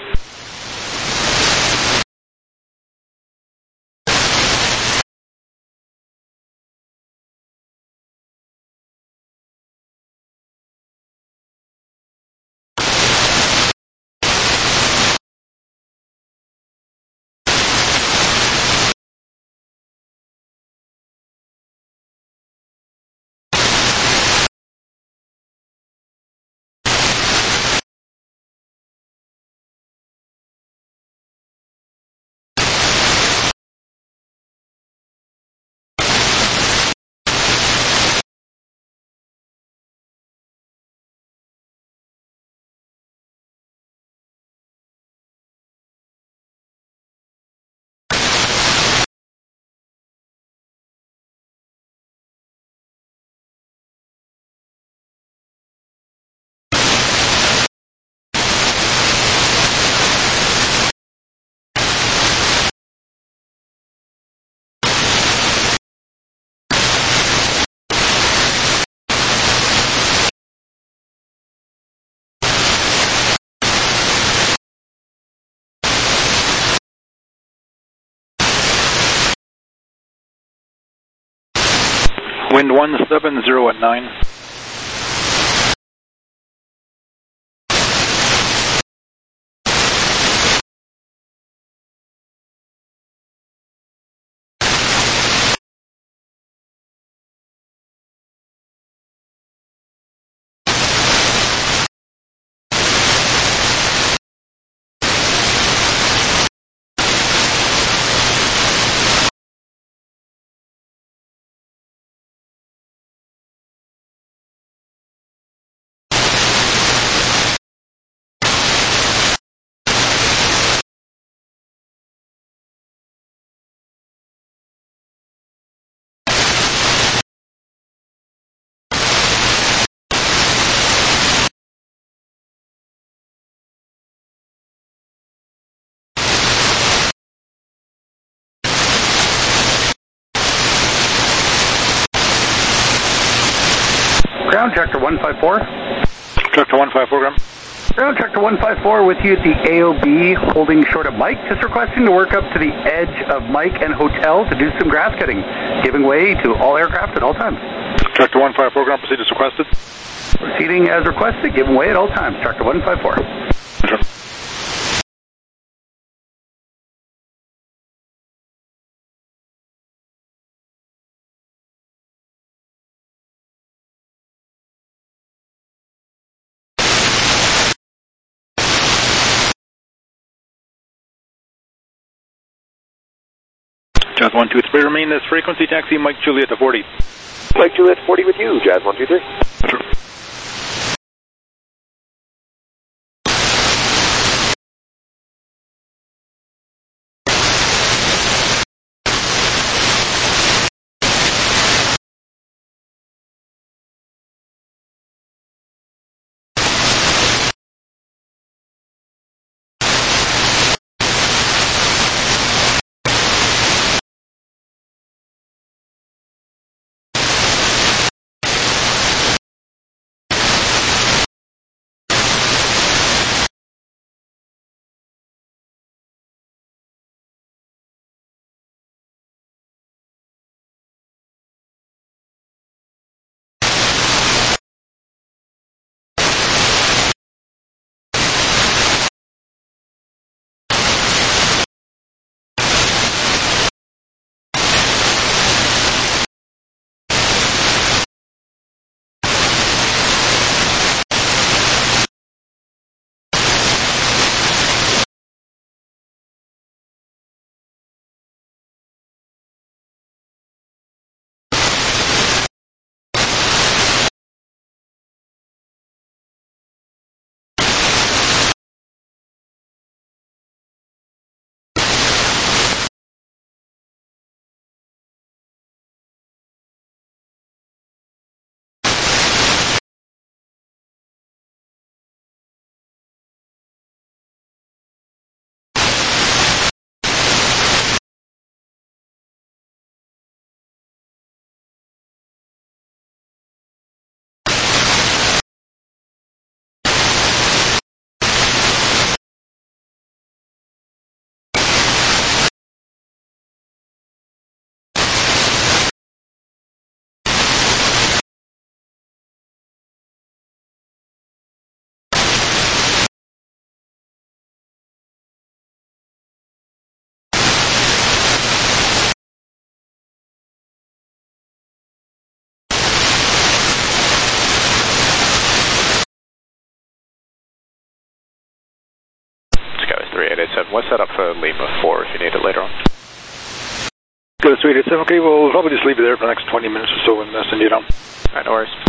Wind 170 at 9. Ground Tractor 154. Tractor 154, Graham. Ground Tractor 154 with you at the AOB holding short of Mike. Just requesting to work up to the edge of Mike and Hotel to do some grass cutting, giving way to all aircraft at all times. Tractor 154, Graham, proceed as requested. Proceeding as requested, giving way at all times. Tractor 154. Roger. Jazz 123, remain this frequency, taxi Mike Juliet to 40. Mike Juliet 40 with you, Jazz 123. Roger. Good, it's 887. Okay, we'll probably just leave you there for the next 20 minutes or so and send you down. Alright, no worries.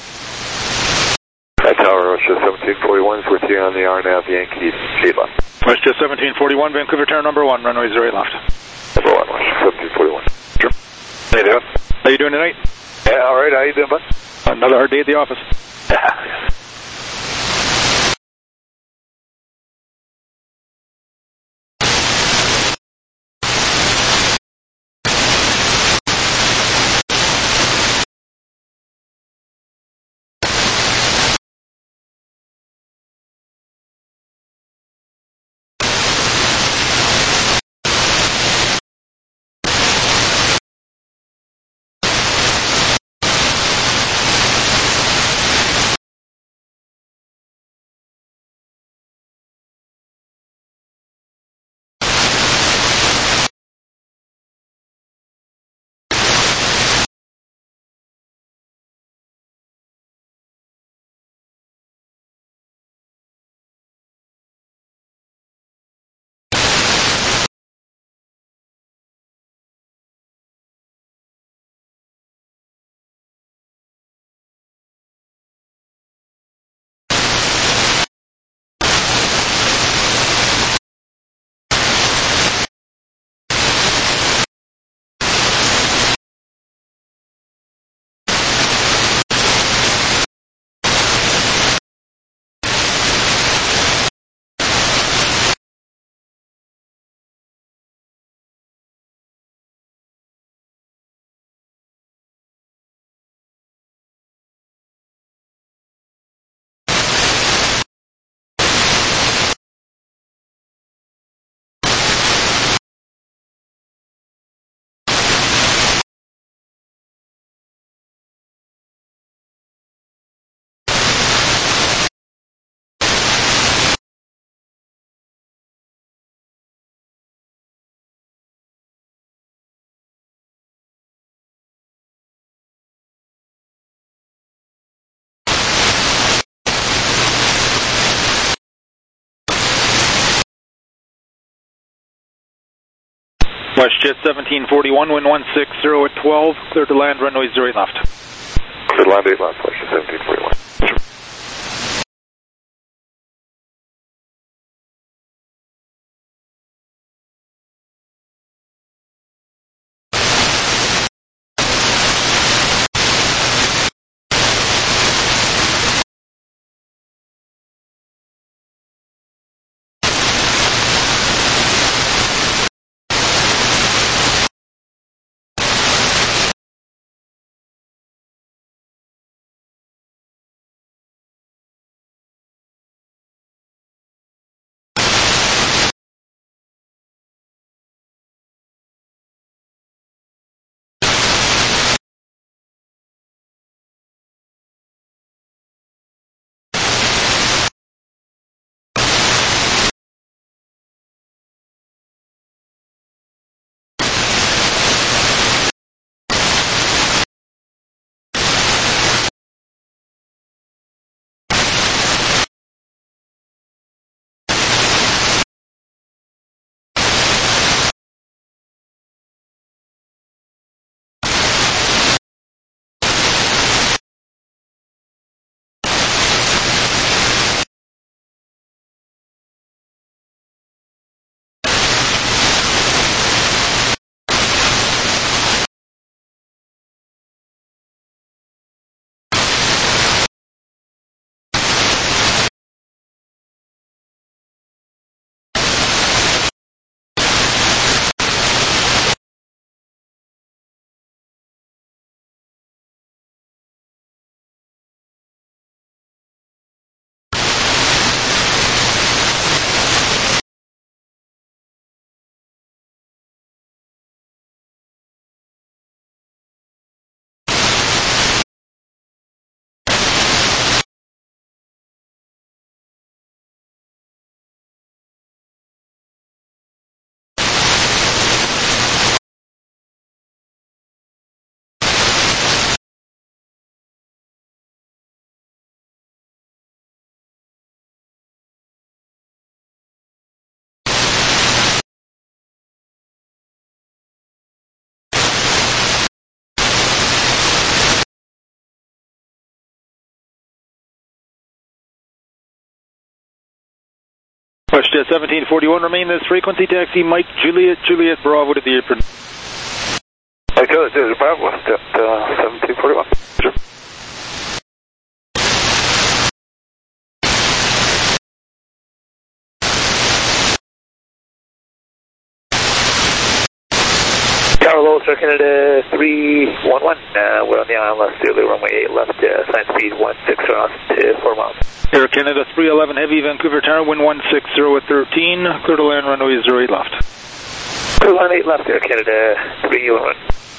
Tower, Russia 1741 is with you on the RNAV Yankee 8 left. Russia 1741, Vancouver Tower number 1, runway 08 left. Number 1, Russia 1741. Sure. How you doing? How you doing tonight? Yeah, alright, how you doing, bud? Another hard day at the office. WestJet 1741, wind 160 at 12, clear to land, runway 08 left. Clear to land 8 left, WestJet 1741. WestJet 1741, remain this frequency, taxi Mike Juliet, Juliet Bravo to the apron. Okay, this is Bravo, jet 1741. Sure. Hello, Sir Canada 311. We're on the ILS, Zulu, runway 8 left, sign speed 16 knots to 4 miles. Air Canada 311 Heavy, Vancouver Tower, wind 160 at 13, clear to land, runway 08 left. Clear line 8 left, Air Canada 311.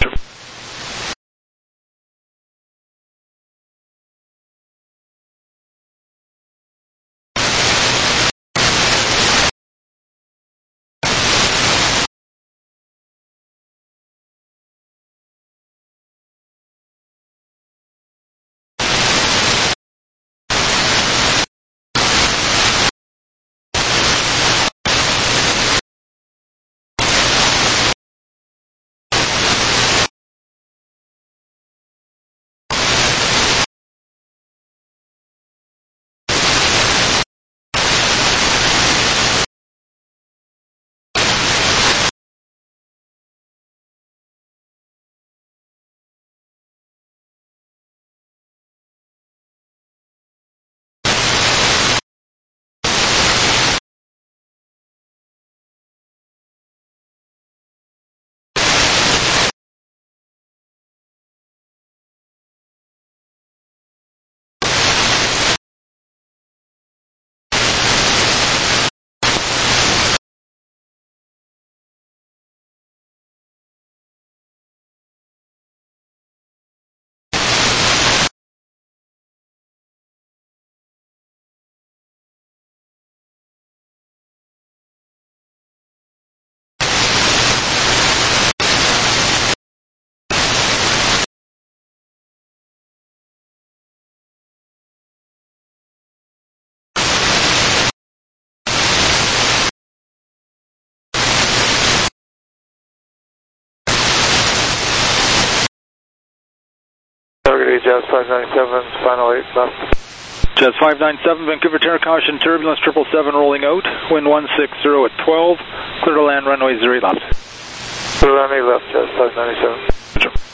Target Jazz 597, final 8 left. Jazz 597, Vancouver Tower, caution, turbulence 777 rolling out, wind 160 at 12, clear to land, runway 08 left. Clear line 8 left, Jazz 597. Sure.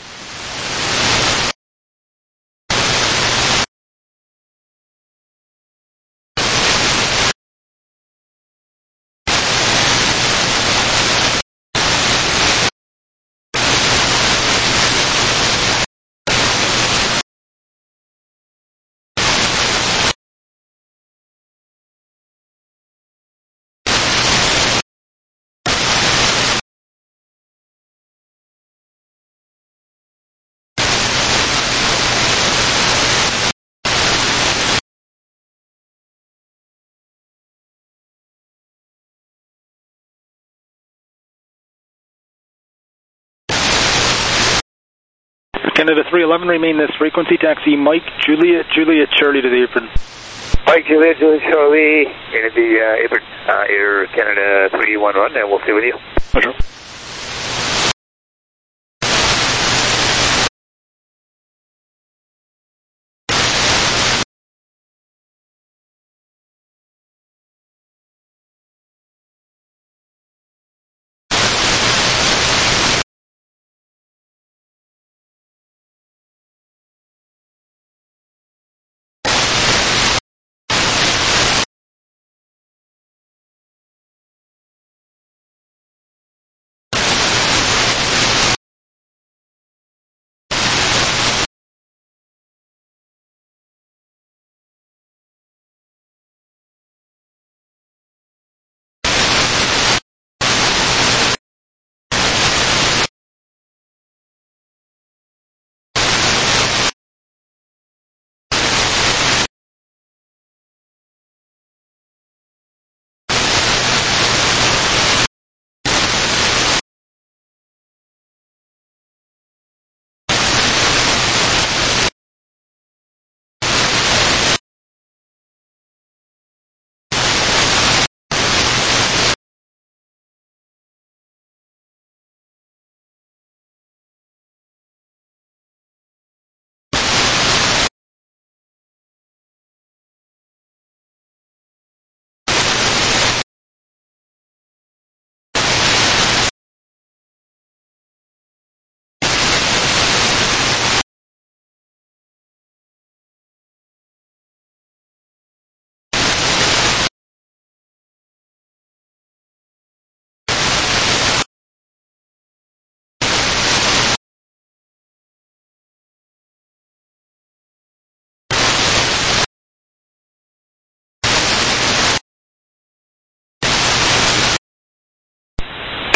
Canada 311, remain this frequency, taxi Mike Juliet, Juliet Charlie to the apron. Mike Juliet, Juliet Charlie, in the apron, Air Canada 311, and we'll stay with you. Sure.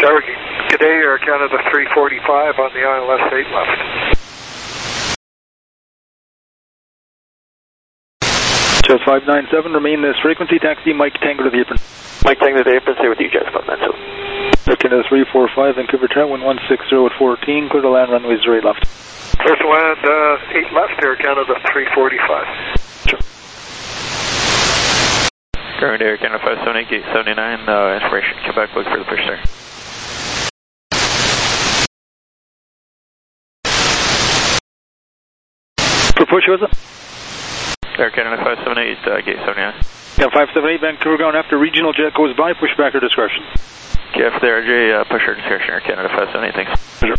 Tower, good day, Air Canada 345 on the ILS 8 left. Jazz 597, remain this frequency, taxi Mike Tango to the apron. Mike Tango to the apron, stay with you, Jazz 597. Air Canada 345, Vancouver Tower, wind 160 at 14, clear to land, runway 08 left. Clear to land 8 left, Air Canada 345. Sure. Current Air Canada 578, gate 79, information, Quebec, look for the push there. For push, was it? Air Canada 578, gate 79. Yeah, 578, Vancouver going after regional jet goes by, pushback or discretion. Okay, for the RJ, push or discretion, Air Canada 578, thanks. Sure.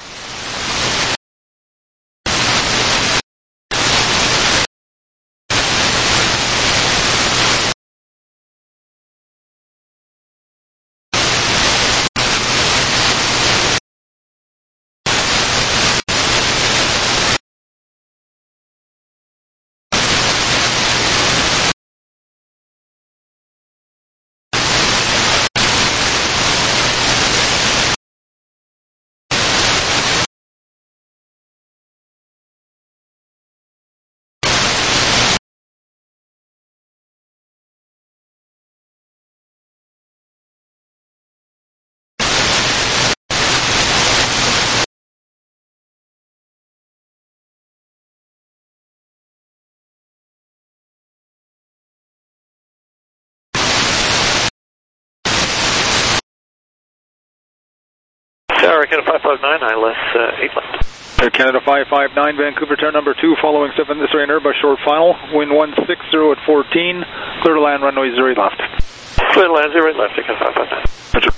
Air Canada 559, ILS 8 left. Air Canada 559, Vancouver Tower number 2, following 7 this way, Airbus short final, wind 160 at 14, clear to land, runway 08 left. Clear to land 08 left, Air Canada 559. Roger.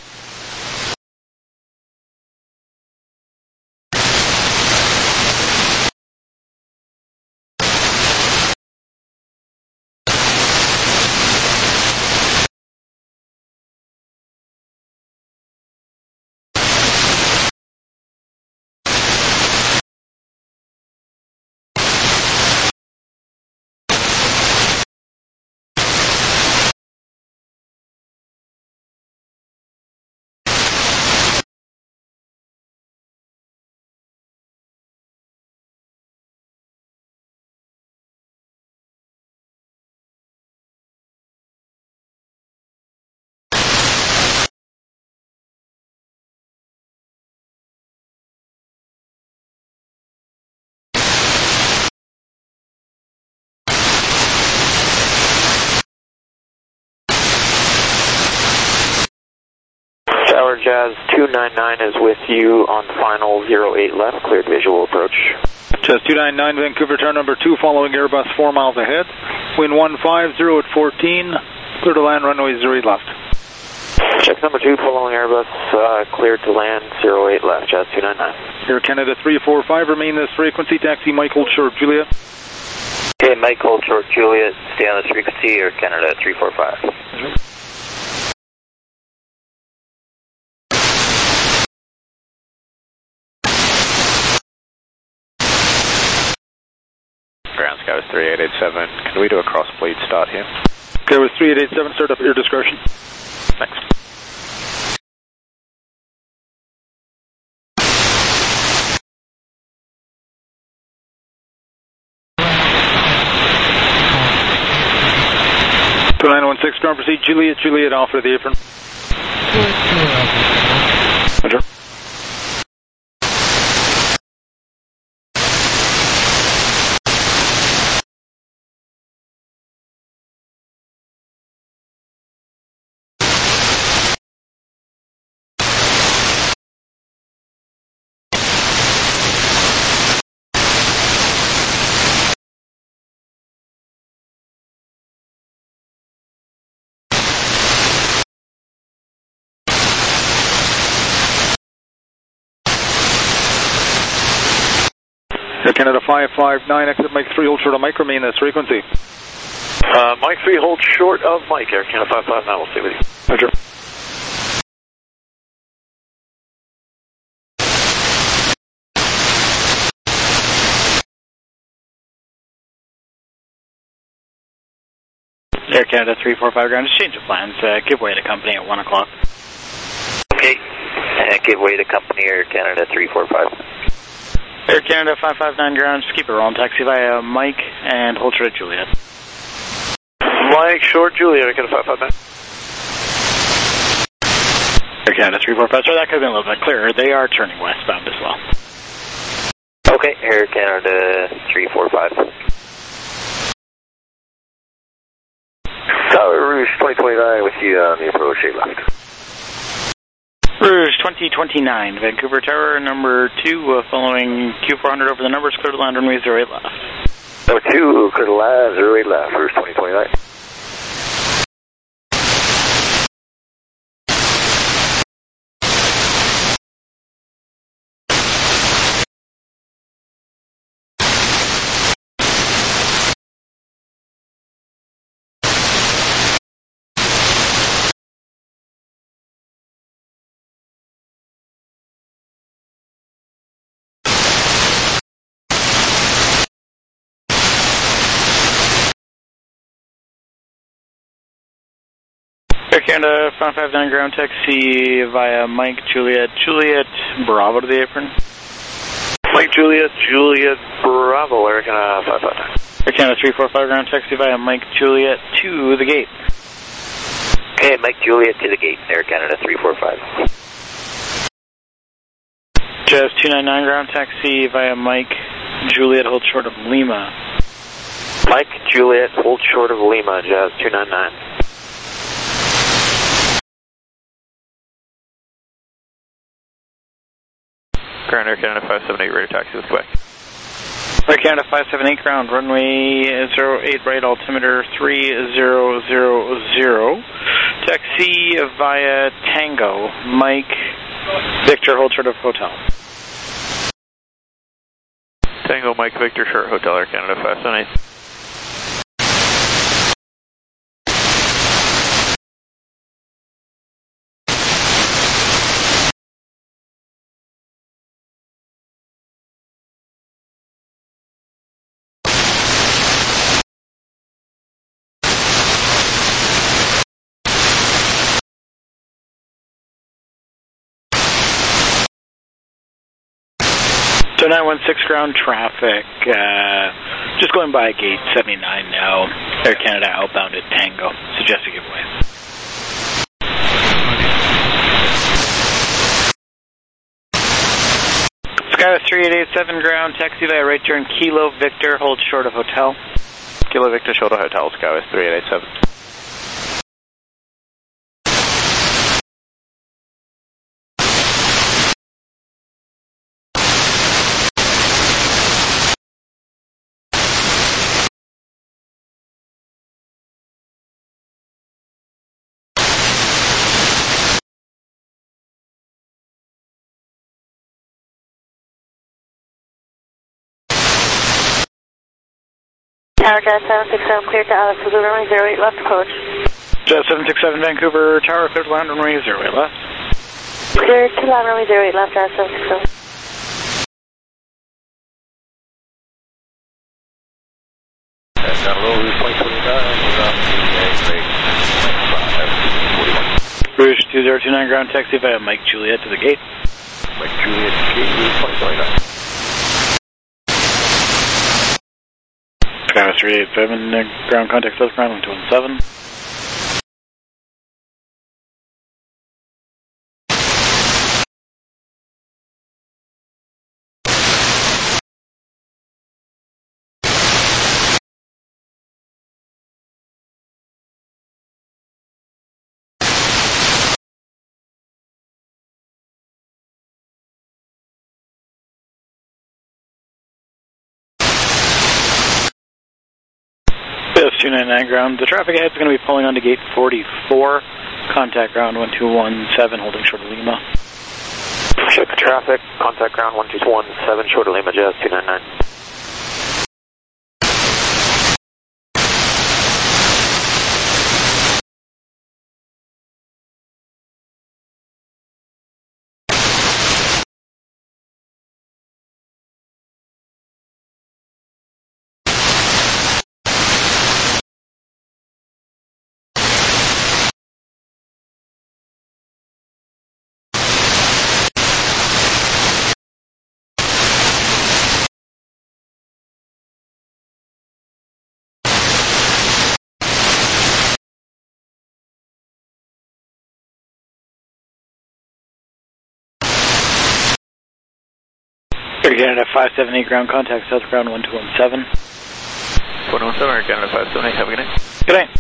Tower Jazz 299 is with you on final 08 left, cleared visual approach. Jazz 299, Vancouver Tower number 2, following Airbus 4 miles ahead, wind 150 at 14, clear to land, runway 08 left. Check number 2, following Airbus, cleared to land 08 left, Jazz 299. Air Canada 345, remain this frequency, taxi Mike Hold Short Juliet. Okay, Mike Hold Short Juliet, stay on this frequency, Air Canada 345. Ground Sky was 3887. Can we do a cross bleed start here? Okay, with 3887, start up at your discretion. Thanks. To 916, ground proceed, Juliet, Juliet, off to the apron. Roger. Air Canada 559, exit Mike 3, hold short of Mike, remain this frequency. Mike 3, hold short of Mike, Air Canada 559, we'll stay with you. Roger. Air Canada 345 ground, just change of plans, give way to company at 1 o'clock. Okay, And give way to company Air Canada 345. Air Canada 559 ground, just keep it rolling. Taxi via Mike and hold short at Juliet. Mike, short Juliet, Air Canada 559. Air Canada 345, sorry, that could have been a little bit clearer. They are turning westbound as well. Okay, Air Canada 345. Tower Rouge 2029 with you on the approach 8 left. Rouge 2029, Vancouver Tower, number 2, following Q400 over the numbers, clear to land runway 08 left. Number 2, clear to land 08 left, Rouge 2029. Air Canada 559 ground, taxi via Mike Juliet Bravo to the apron. Mike Juliet Bravo, Air Canada 559. Air Canada 345 ground, taxi via Mike Juliet to the gate. Okay, Mike Juliet to the gate, Air Canada 345. Jazz 299 ground, taxi via Mike Juliet, hold short of Lima. Mike Juliet, hold short of Lima, Jazz 299. Ground Air Canada 578, ready to taxi with Quebec. Air Canada 578 ground, runway 08 right, altimeter 3000. Taxi via Tango, Mike Victor, hold short of hotel. Tango, Mike Victor, short hotel, Air Canada 578. So 916 ground traffic, just going by gate 79 now. Air Canada outbound at Tango. Suggest a giveaway. Skywest 3887 ground, taxi via right turn Kilo Victor, hold short of hotel. Kilo Victor, short of hotel, Skywest 3887. Tower Jazz 767 cleared to Alice Zulu runway 08 left approach. Jazz 767 Vancouver Tower, cleared to land runway 08 left. Cleared to land runway 08 left, Jazz 767. Rouge 2029 ground, taxi via Mike Juliet to the gate. Mike Juliet to the gate, Rouge 2029. Skywest 387 ground, contact south ground 117. Yes, 299 ground. The traffic ahead is going to be pulling onto gate 44. Contact ground 1217, holding short of Lima. Check traffic, contact ground 1217, short of Lima, Jazz 299. Air Canada 578 ground contact, South ground 1217. 117, Air Canada 578, have a good night. Good night.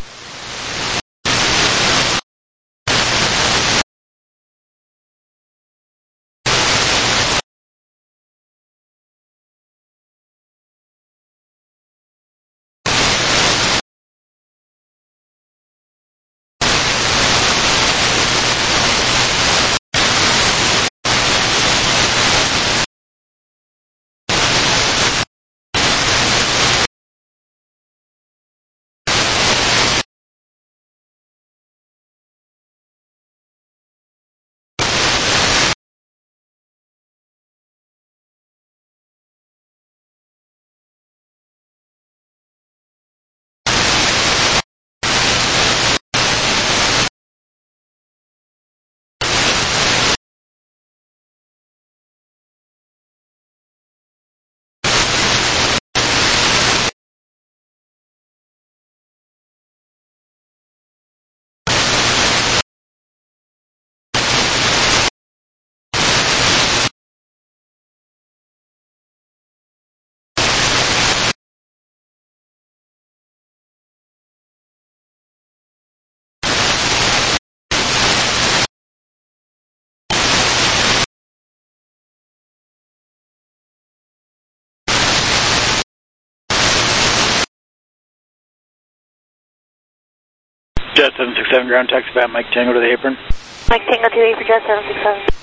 Jet 767 ground taxi back, Mike Tango to the apron. Mike Tango 28 for Jet 767.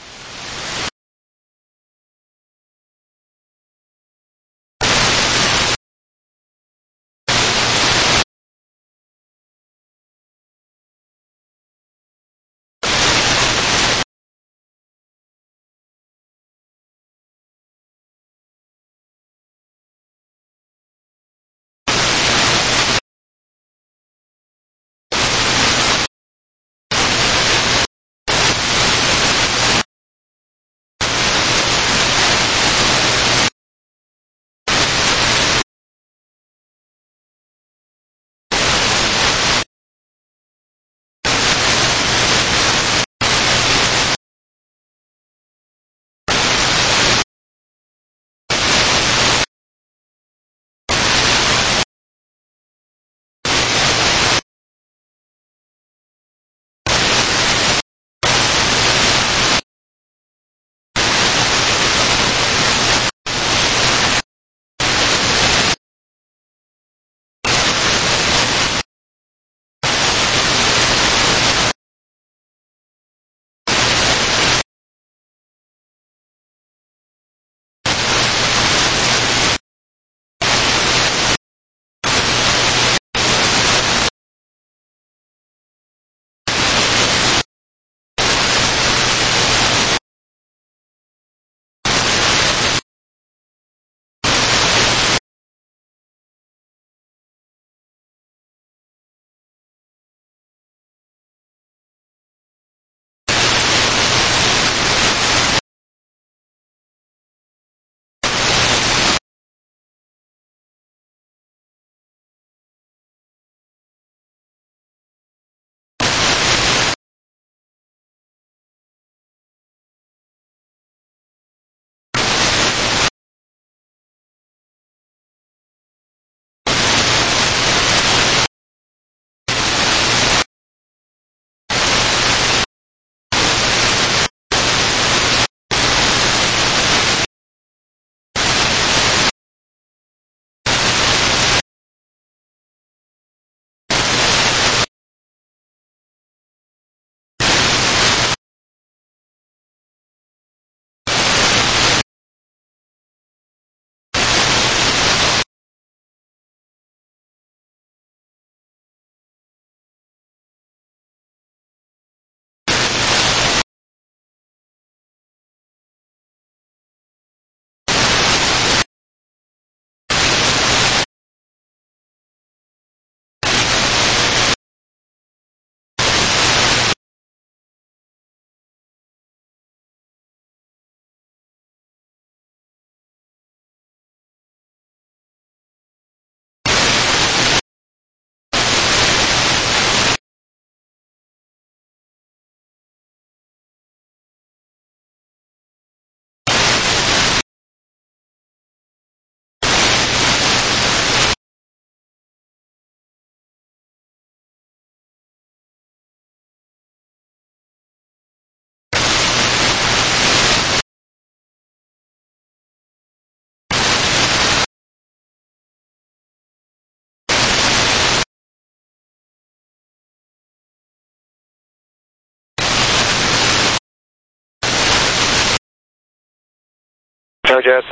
Tower Jazz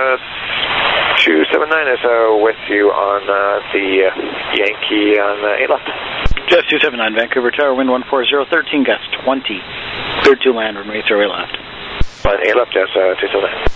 279 is with you on the Yankee on 8 left. Jazz 279, Vancouver Tower, wind 140, 13 gusts 20. Cleared to land, runway 30 left. On 8 left, Jazz 279.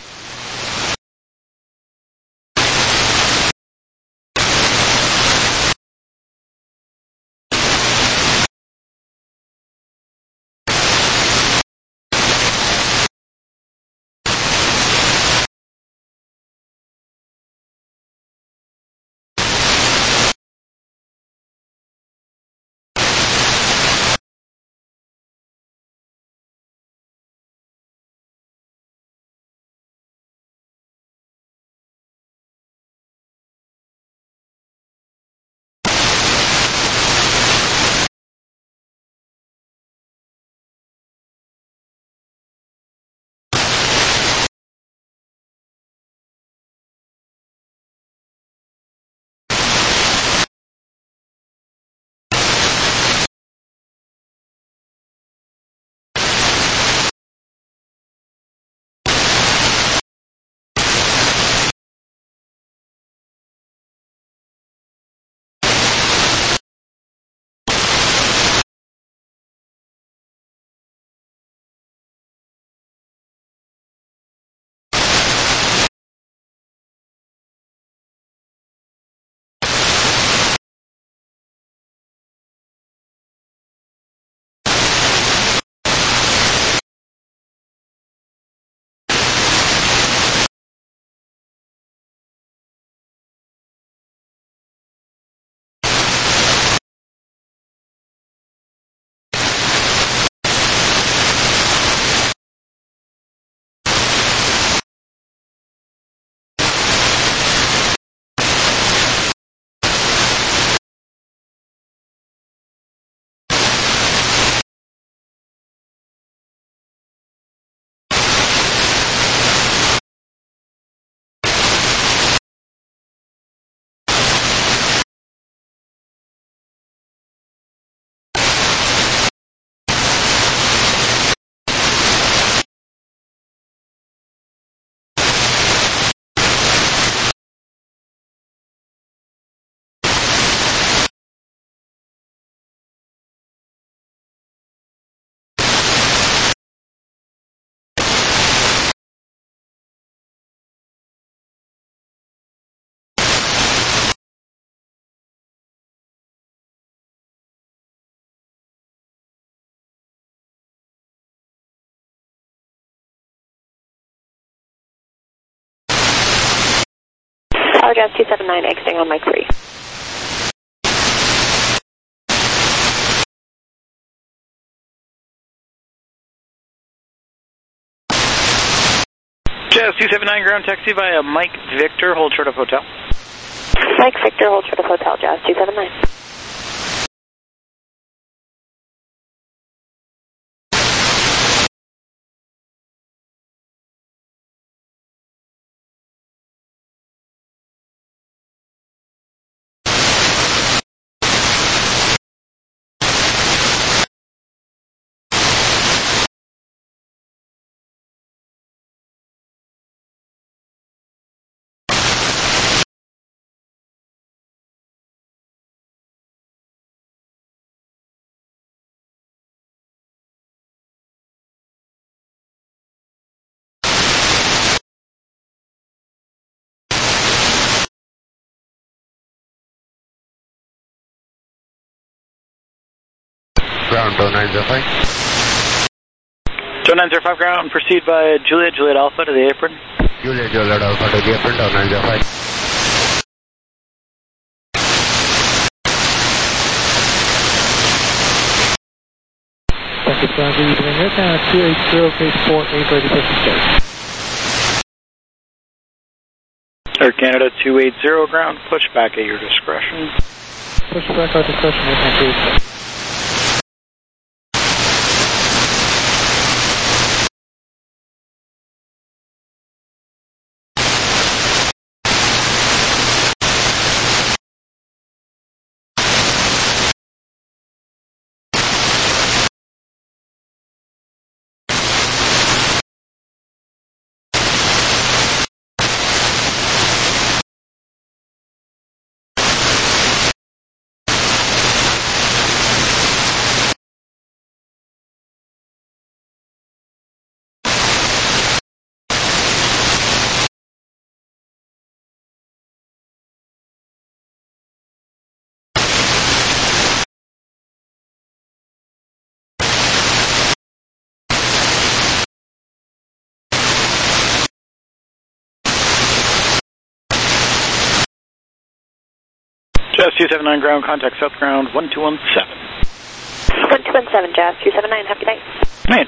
Tower Jazz 279, exiting on Mike 3. Jazz 279, ground taxi via Mike Victor, hold short of hotel. Mike Victor, hold short of hotel, Jazz 279. Ground 2905. 2905 ground, proceed by Juliet Alpha to the apron. Juliet Alpha to the apron, 2905. Pacific Ground, good evening, Air 280, phase 4, 830, Pacific. Air Canada 280 ground, push back at your discretion. Push back at discretion, 890. Jazz 279 ground, contact south ground 1217. 1217, Jazz 279, happy day. Man.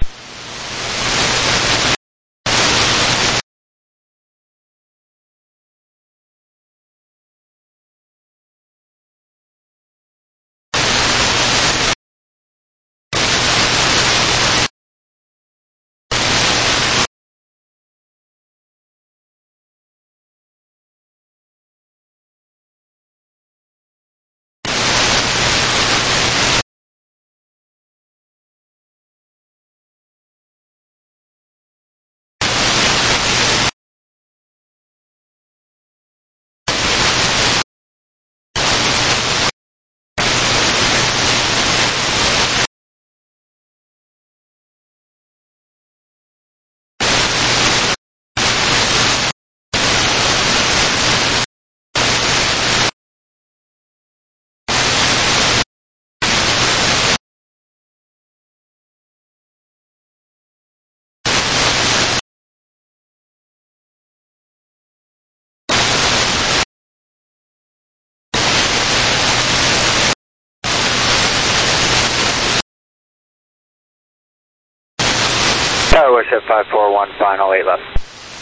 Tower WestJet 541, final 8 left.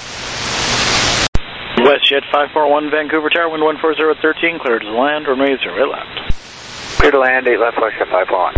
WestJet 541, Vancouver Tower, wind 14013, clear to land, runway 08 left. Clear to land, 8 left, WestJet 541.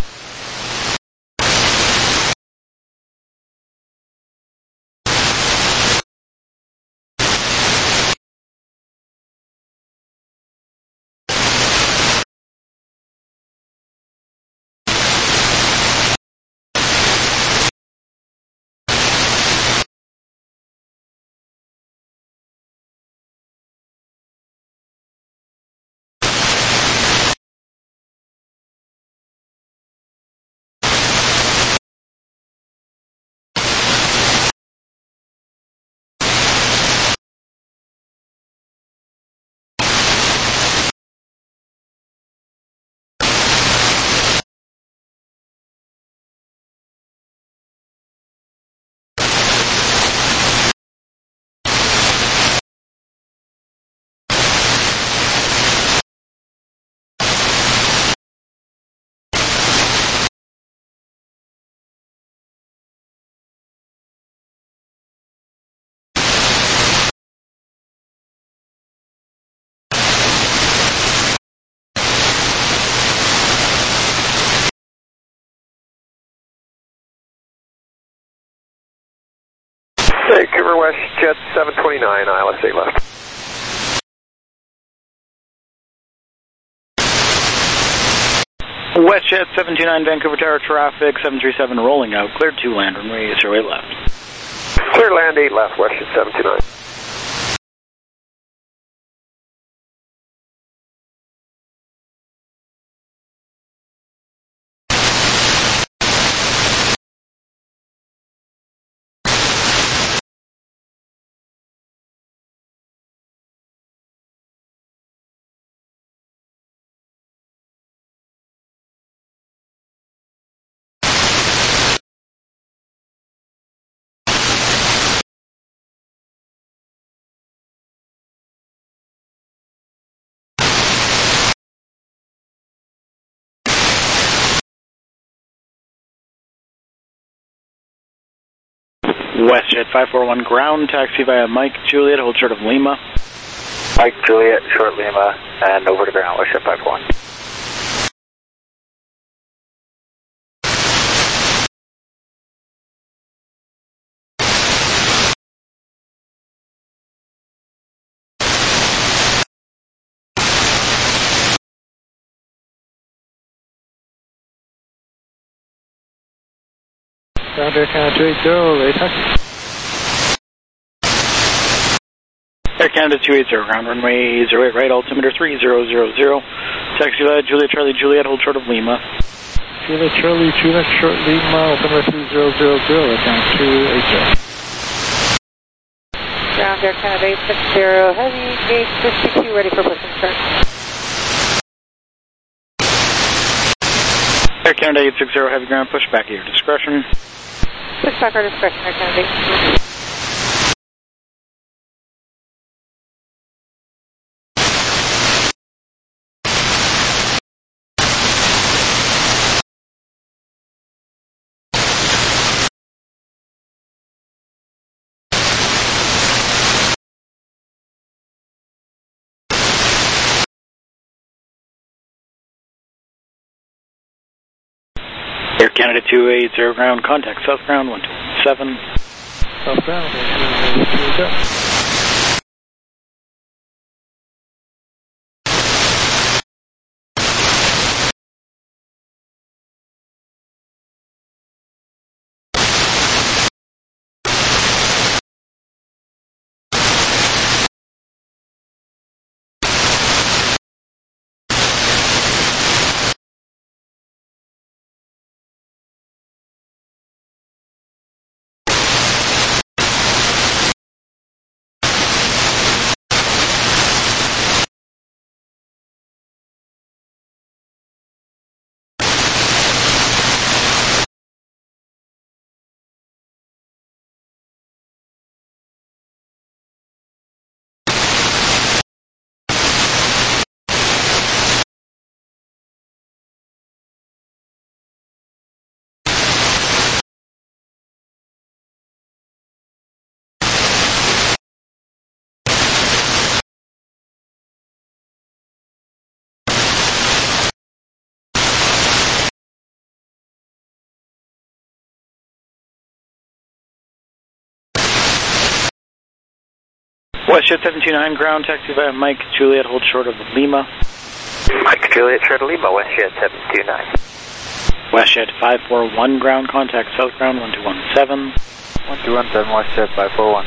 Vancouver WestJet 729, ILS 8 left. WestJet 729, Vancouver Tower, traffic 737 rolling out, cleared to land, runway 08 left. Clear land 8 left, WestJet 729. WestJet 541 ground, taxi via Mike Juliet, hold short of Lima. Mike Juliet, short Lima, and over to ground, WestJet 541. Ground Air Canada 280, late taxi. Air Canada 280, ground runway 08 right, altimeter 3000. Taxi via Juliet Charlie Juliet, hold short of Lima. Juliet Charlie Juliet, short Lima, altimeter 3000, Air Canada 280. Ground Air Canada 860, heavy gauge 52, ready for push and start. Air Canada 860, heavy ground, push back at your discretion. Push back our discretion, Air Canada 860. Canada 280 ground, contact South Ground 1217. South Ground 1217. WestJet 729 ground, taxi via Mike Juliet, hold short of Lima. Mike Juliet, short of Lima, WestJet 729. WestJet 541 ground, contact South Ground 1217. 1217, WestJet 541.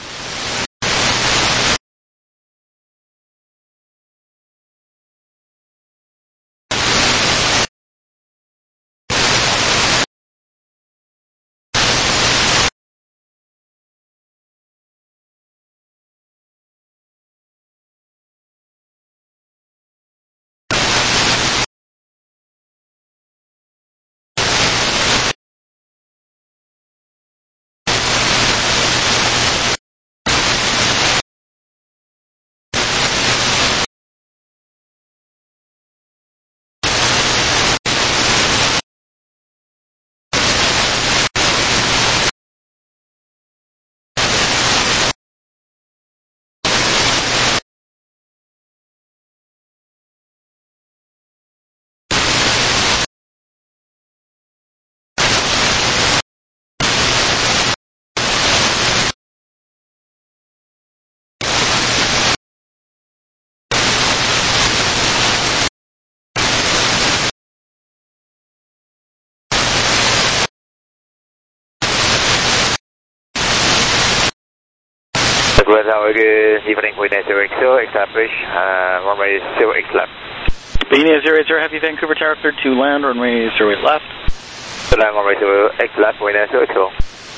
Good evening, Winners 0XO, establish, runway 0X left. Benia 080, Heavy Vancouver Tower, cleared to land, runway 08 left. Land, runway 0X left, Winners 0XO.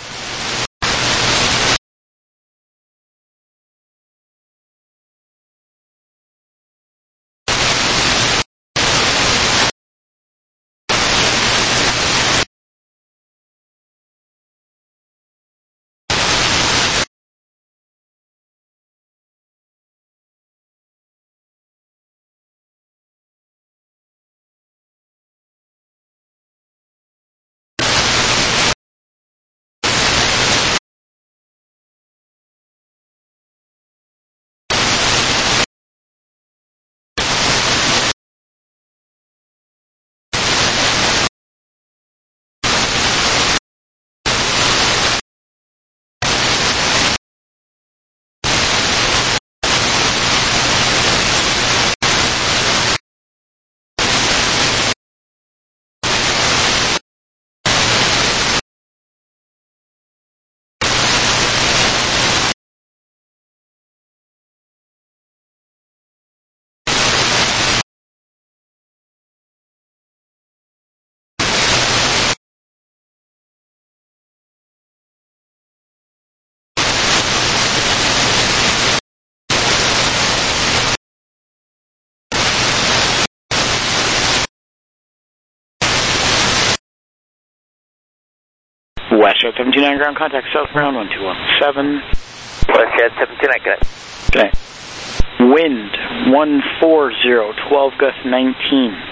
WestJet 729 ground, contact South Ground 1217. WestJet 729, good. Okay. Wind 140, 12 gust 19.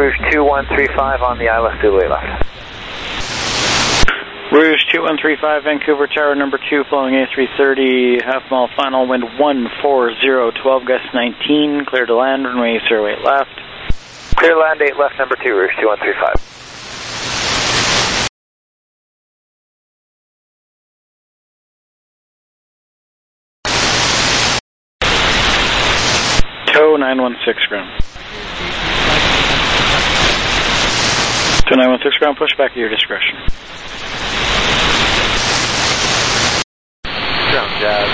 Rouge 2135 on the ILS Zulu left. Rouge 2135, Vancouver Tower number 2, following A330, half-mile final, wind 140, 12 gust 19, clear to land, runway 08 left. Clear to land 8 left, number 2, Rouge 2135. Tow 916 ground. Tow 916 ground, push back at your discretion. Ground Jazz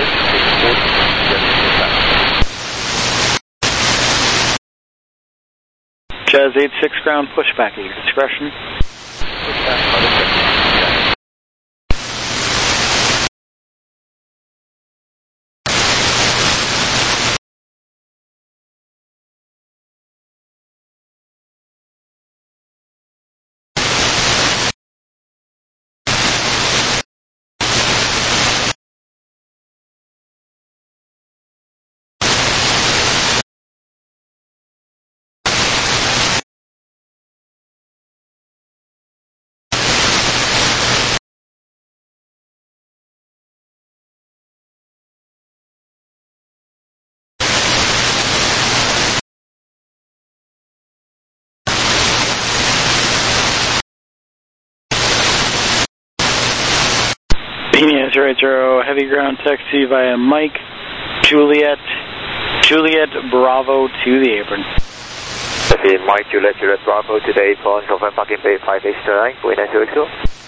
86, Jazz 86 ground, push back at your discretion. Bohemia 080, heavy ground taxi via Mike, Juliet Bravo to the apron. Mike, Juliet Bravo to the apron, November Parking Bay 5 Eastern, going 902.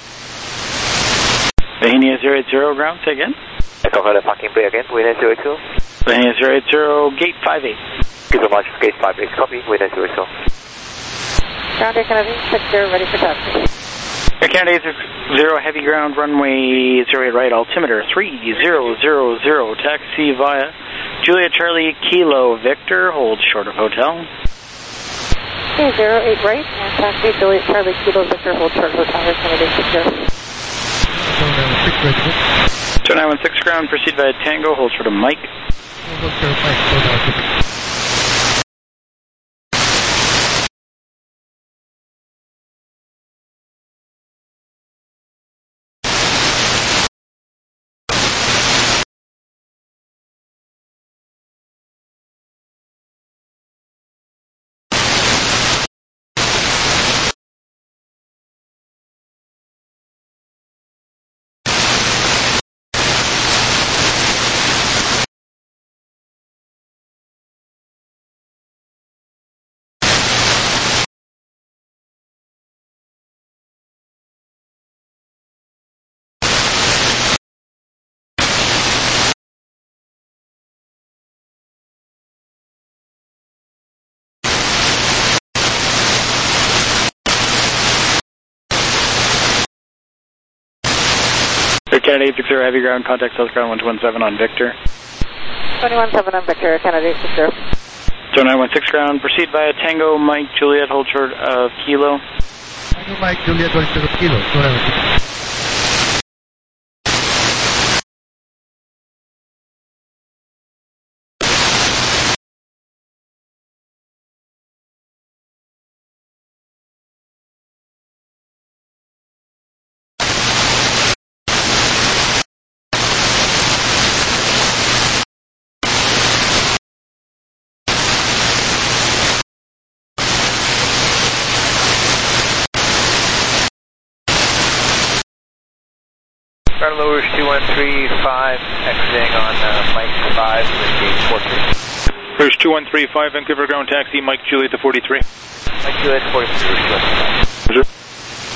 Bohemia 080, ground, say again. November Parking Bay again, going 902. Bohemia 080, gate 58. Thank you so much, gate 58, copy, going 902. Ground Air Canada 60, ready for taxi. Air Canada 0, heavy ground, runway 08 right, altimeter 3000, taxi via Juliet Charlie Kilo Victor, hold short of hotel. 08 right, and taxi Juliet Charlie Kilo Victor, hold short of hotel, Air Canada 60. 2916 ground, proceed via Tango, hold short of Mike. Air Canada 860, heavy ground, contact South Ground 117 on Victor. 217 on Victor, Air Canada 860. So 916 ground, proceed via Tango, Mike, Juliet, hold short of Kilo. Tango, Mike, Juliet, hold short of Kilo. 296. Carlo Rouge 2135, exiting on Mike 5 with gate 43. Rouge 2135, Vancouver ground taxi, Mike Juliet to 43. Mike Juliet 43, Rouge 2135.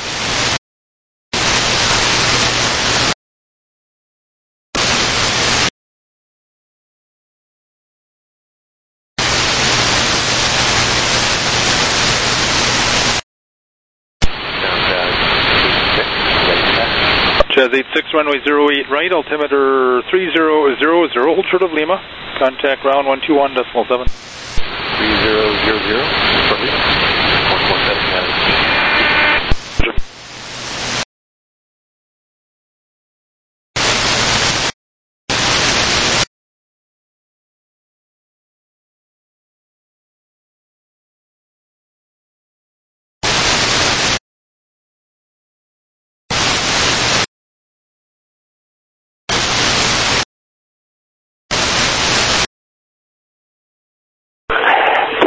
Jazz 86, runway 08 right, altimeter 3000, hold short of Lima. Contact ground 121.7. 3000, from Lima. 117.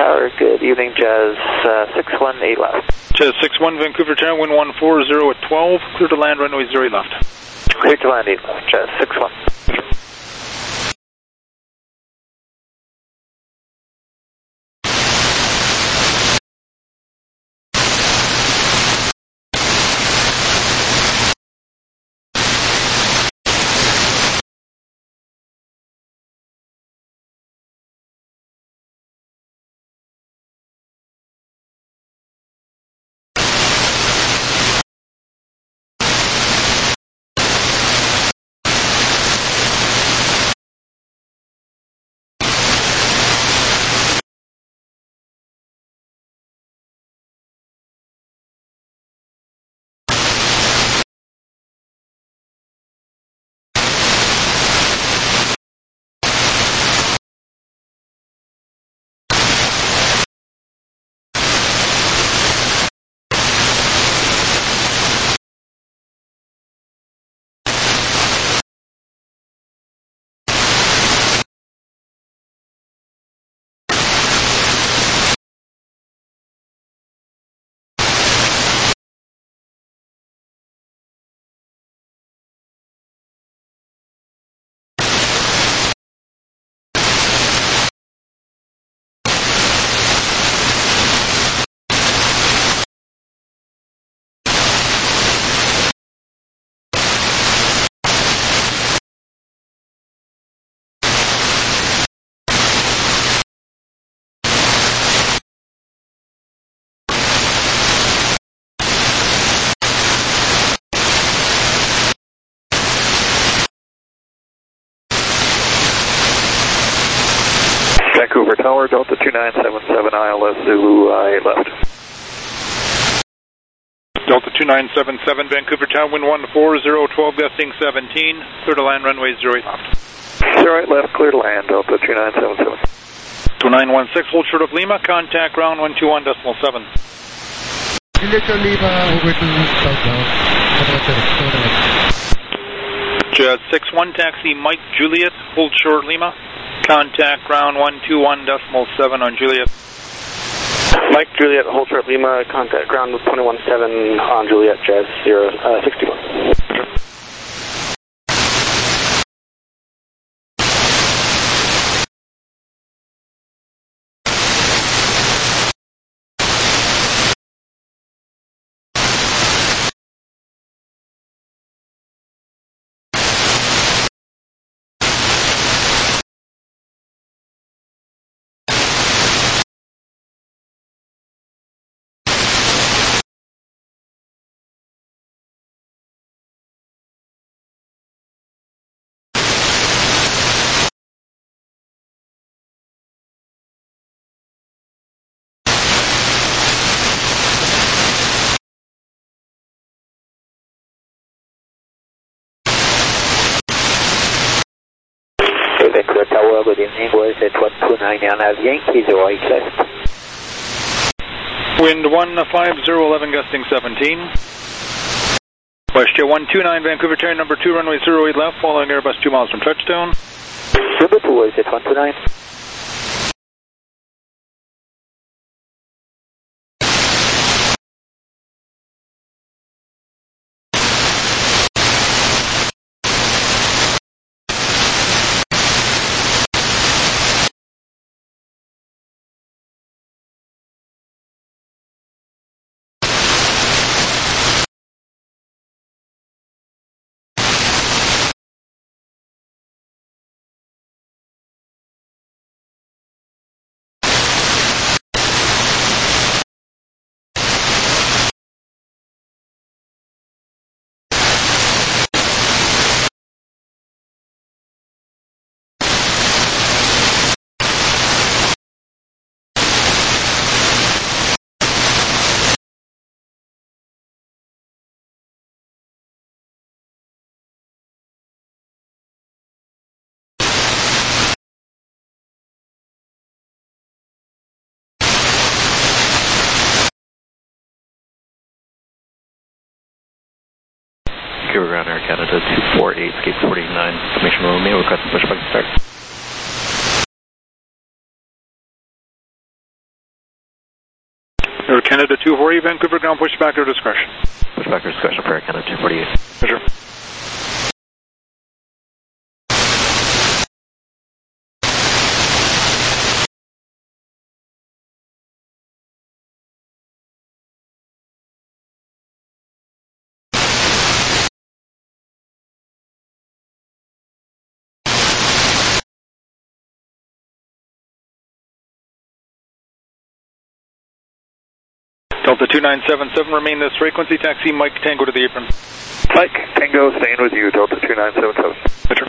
Tower, good evening, Jazz 618 left. Jazz 61, Vancouver Tower, wind 140 at 12, clear to land, runway 08 left. Clear to land 8 left, Jazz 61. Vancouver Tower, Delta 2977 ILS Zulu 8 left. Delta 2977, Vancouver Tower, wind 140, 12 gusting 17, clear to land, runway 08 left. 08 left, clear to land, Delta 2977. 2916, hold short of Lima, contact ground 121.7. Juliet Lima, over to southbound. Jazz 61, taxi Mike Juliet, hold short Lima, contact ground 121.7 on Juliet. Mike Juliet, hold short Lima, contact ground 21.7 on Juliet, Jazz 61. Vancouver Tower, good evening, was at 129 on Yankee 08 left. Wind 150, 11 gusting 17. WestJet 129, Vancouver Tower, number 2, runway 08 left, following Airbus 2 miles from touchdown. Number 2 was at 129. Vancouver Ground Air Canada 248, escape 49, information room, may request pushback start. Canada 248, Vancouver ground, pushback or discretion? Pushback or discretion for Air Canada 248. Roger. Delta 2977, remain this frequency, taxi Mike Tango to the apron. Mike Tango, staying with you, Delta 2977. Roger.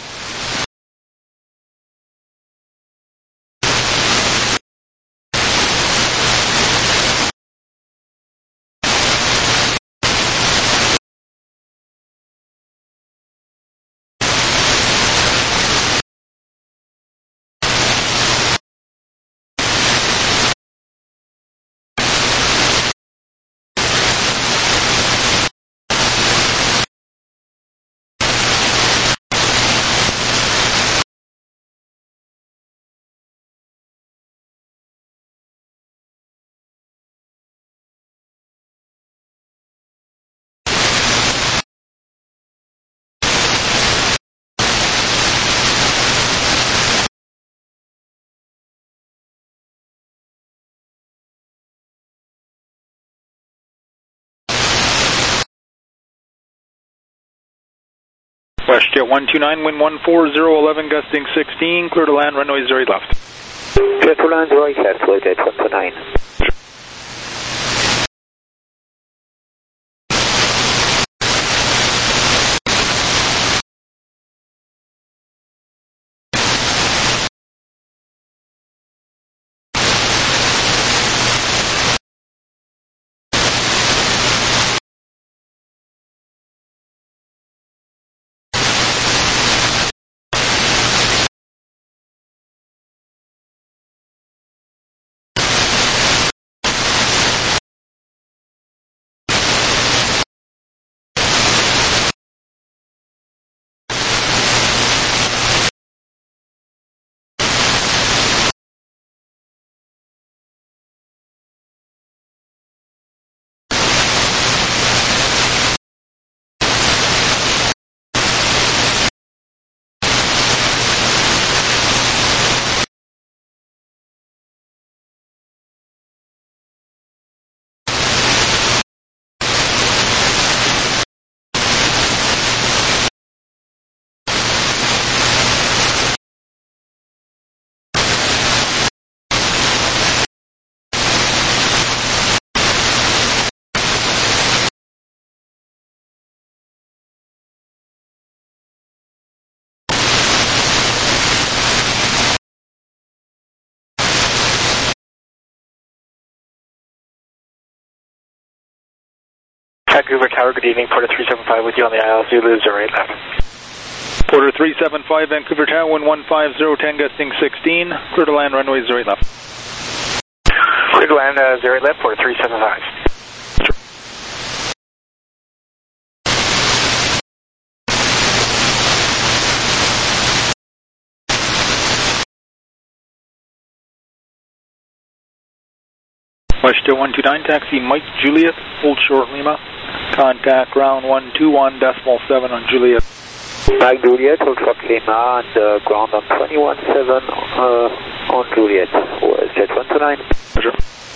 WestJet 129, wind 14011, gusting 16, clear to land, runway 08 left. Clear to land, right left, WestJet 129. Vancouver Tower, good evening. Porter 375 with you on the IL Zulu 08 left. Porter 375, Vancouver Tower, wind 15010, gusting 16, clear to land, runway 08 left. Clear to land, 08 left, Porter 375. WestJet 129, taxi Mike Juliet, hold short Lima. Contact ground 121.7 on Juliet. Mike Juliet, hold short Lima, and ground on 21.7 on Juliet. WestJet 129. Roger.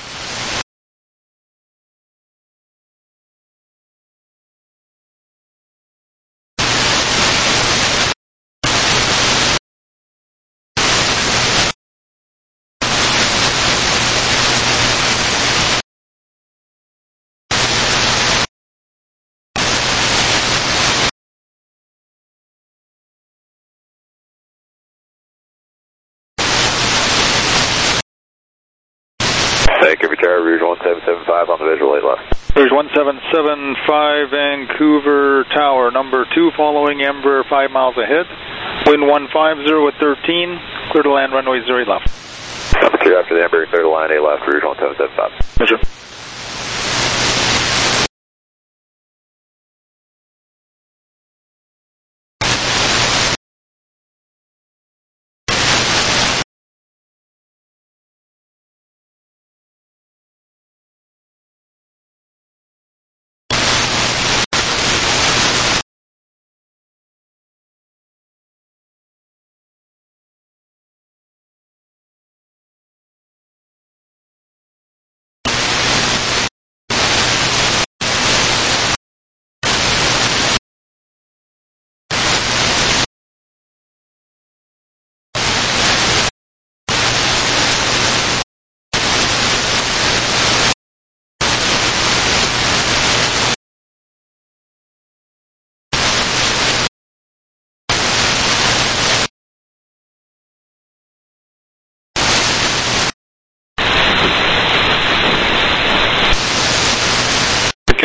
Vancouver Tower, Rouge 1775 on the visual 8 left. Rouge 1775, Vancouver Tower, number 2, following Embraer 5 miles ahead. Wind 150 at 13, clear to land, runway 08 left. Number 2 after the Embraer, clear to line 8 left, Rouge 1775. Roger.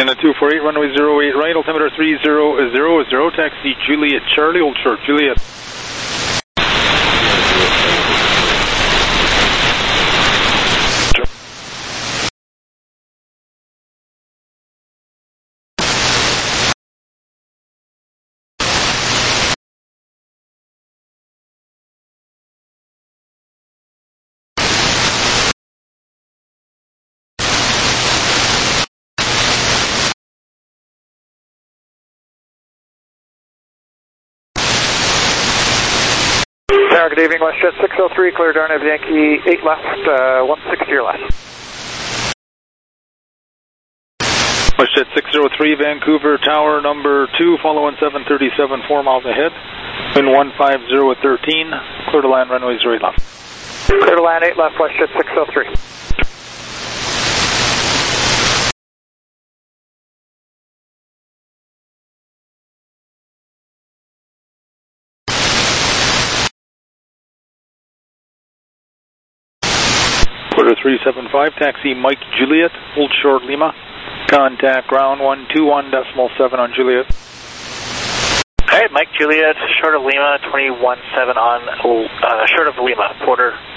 Canada 248, runway 08 right, altimeter 3000, taxi Juliet Charlie, hold short, Juliet. Tower, good evening, WestJet 603, clear Darn of Yankee 8 left, 160 to your left. WestJet 603, Vancouver Tower number 2, follow 1737, 4 miles ahead. Wind 150 at 13, clear to land runway 08 left. Clear to land 8 left, WestJet 603. Quarter 375, taxi Mike Juliet, hold short Lima. Contact ground 121.7 on Juliet. Alright, Mike Juliet, short of Lima, 217 on, short of Lima, Porter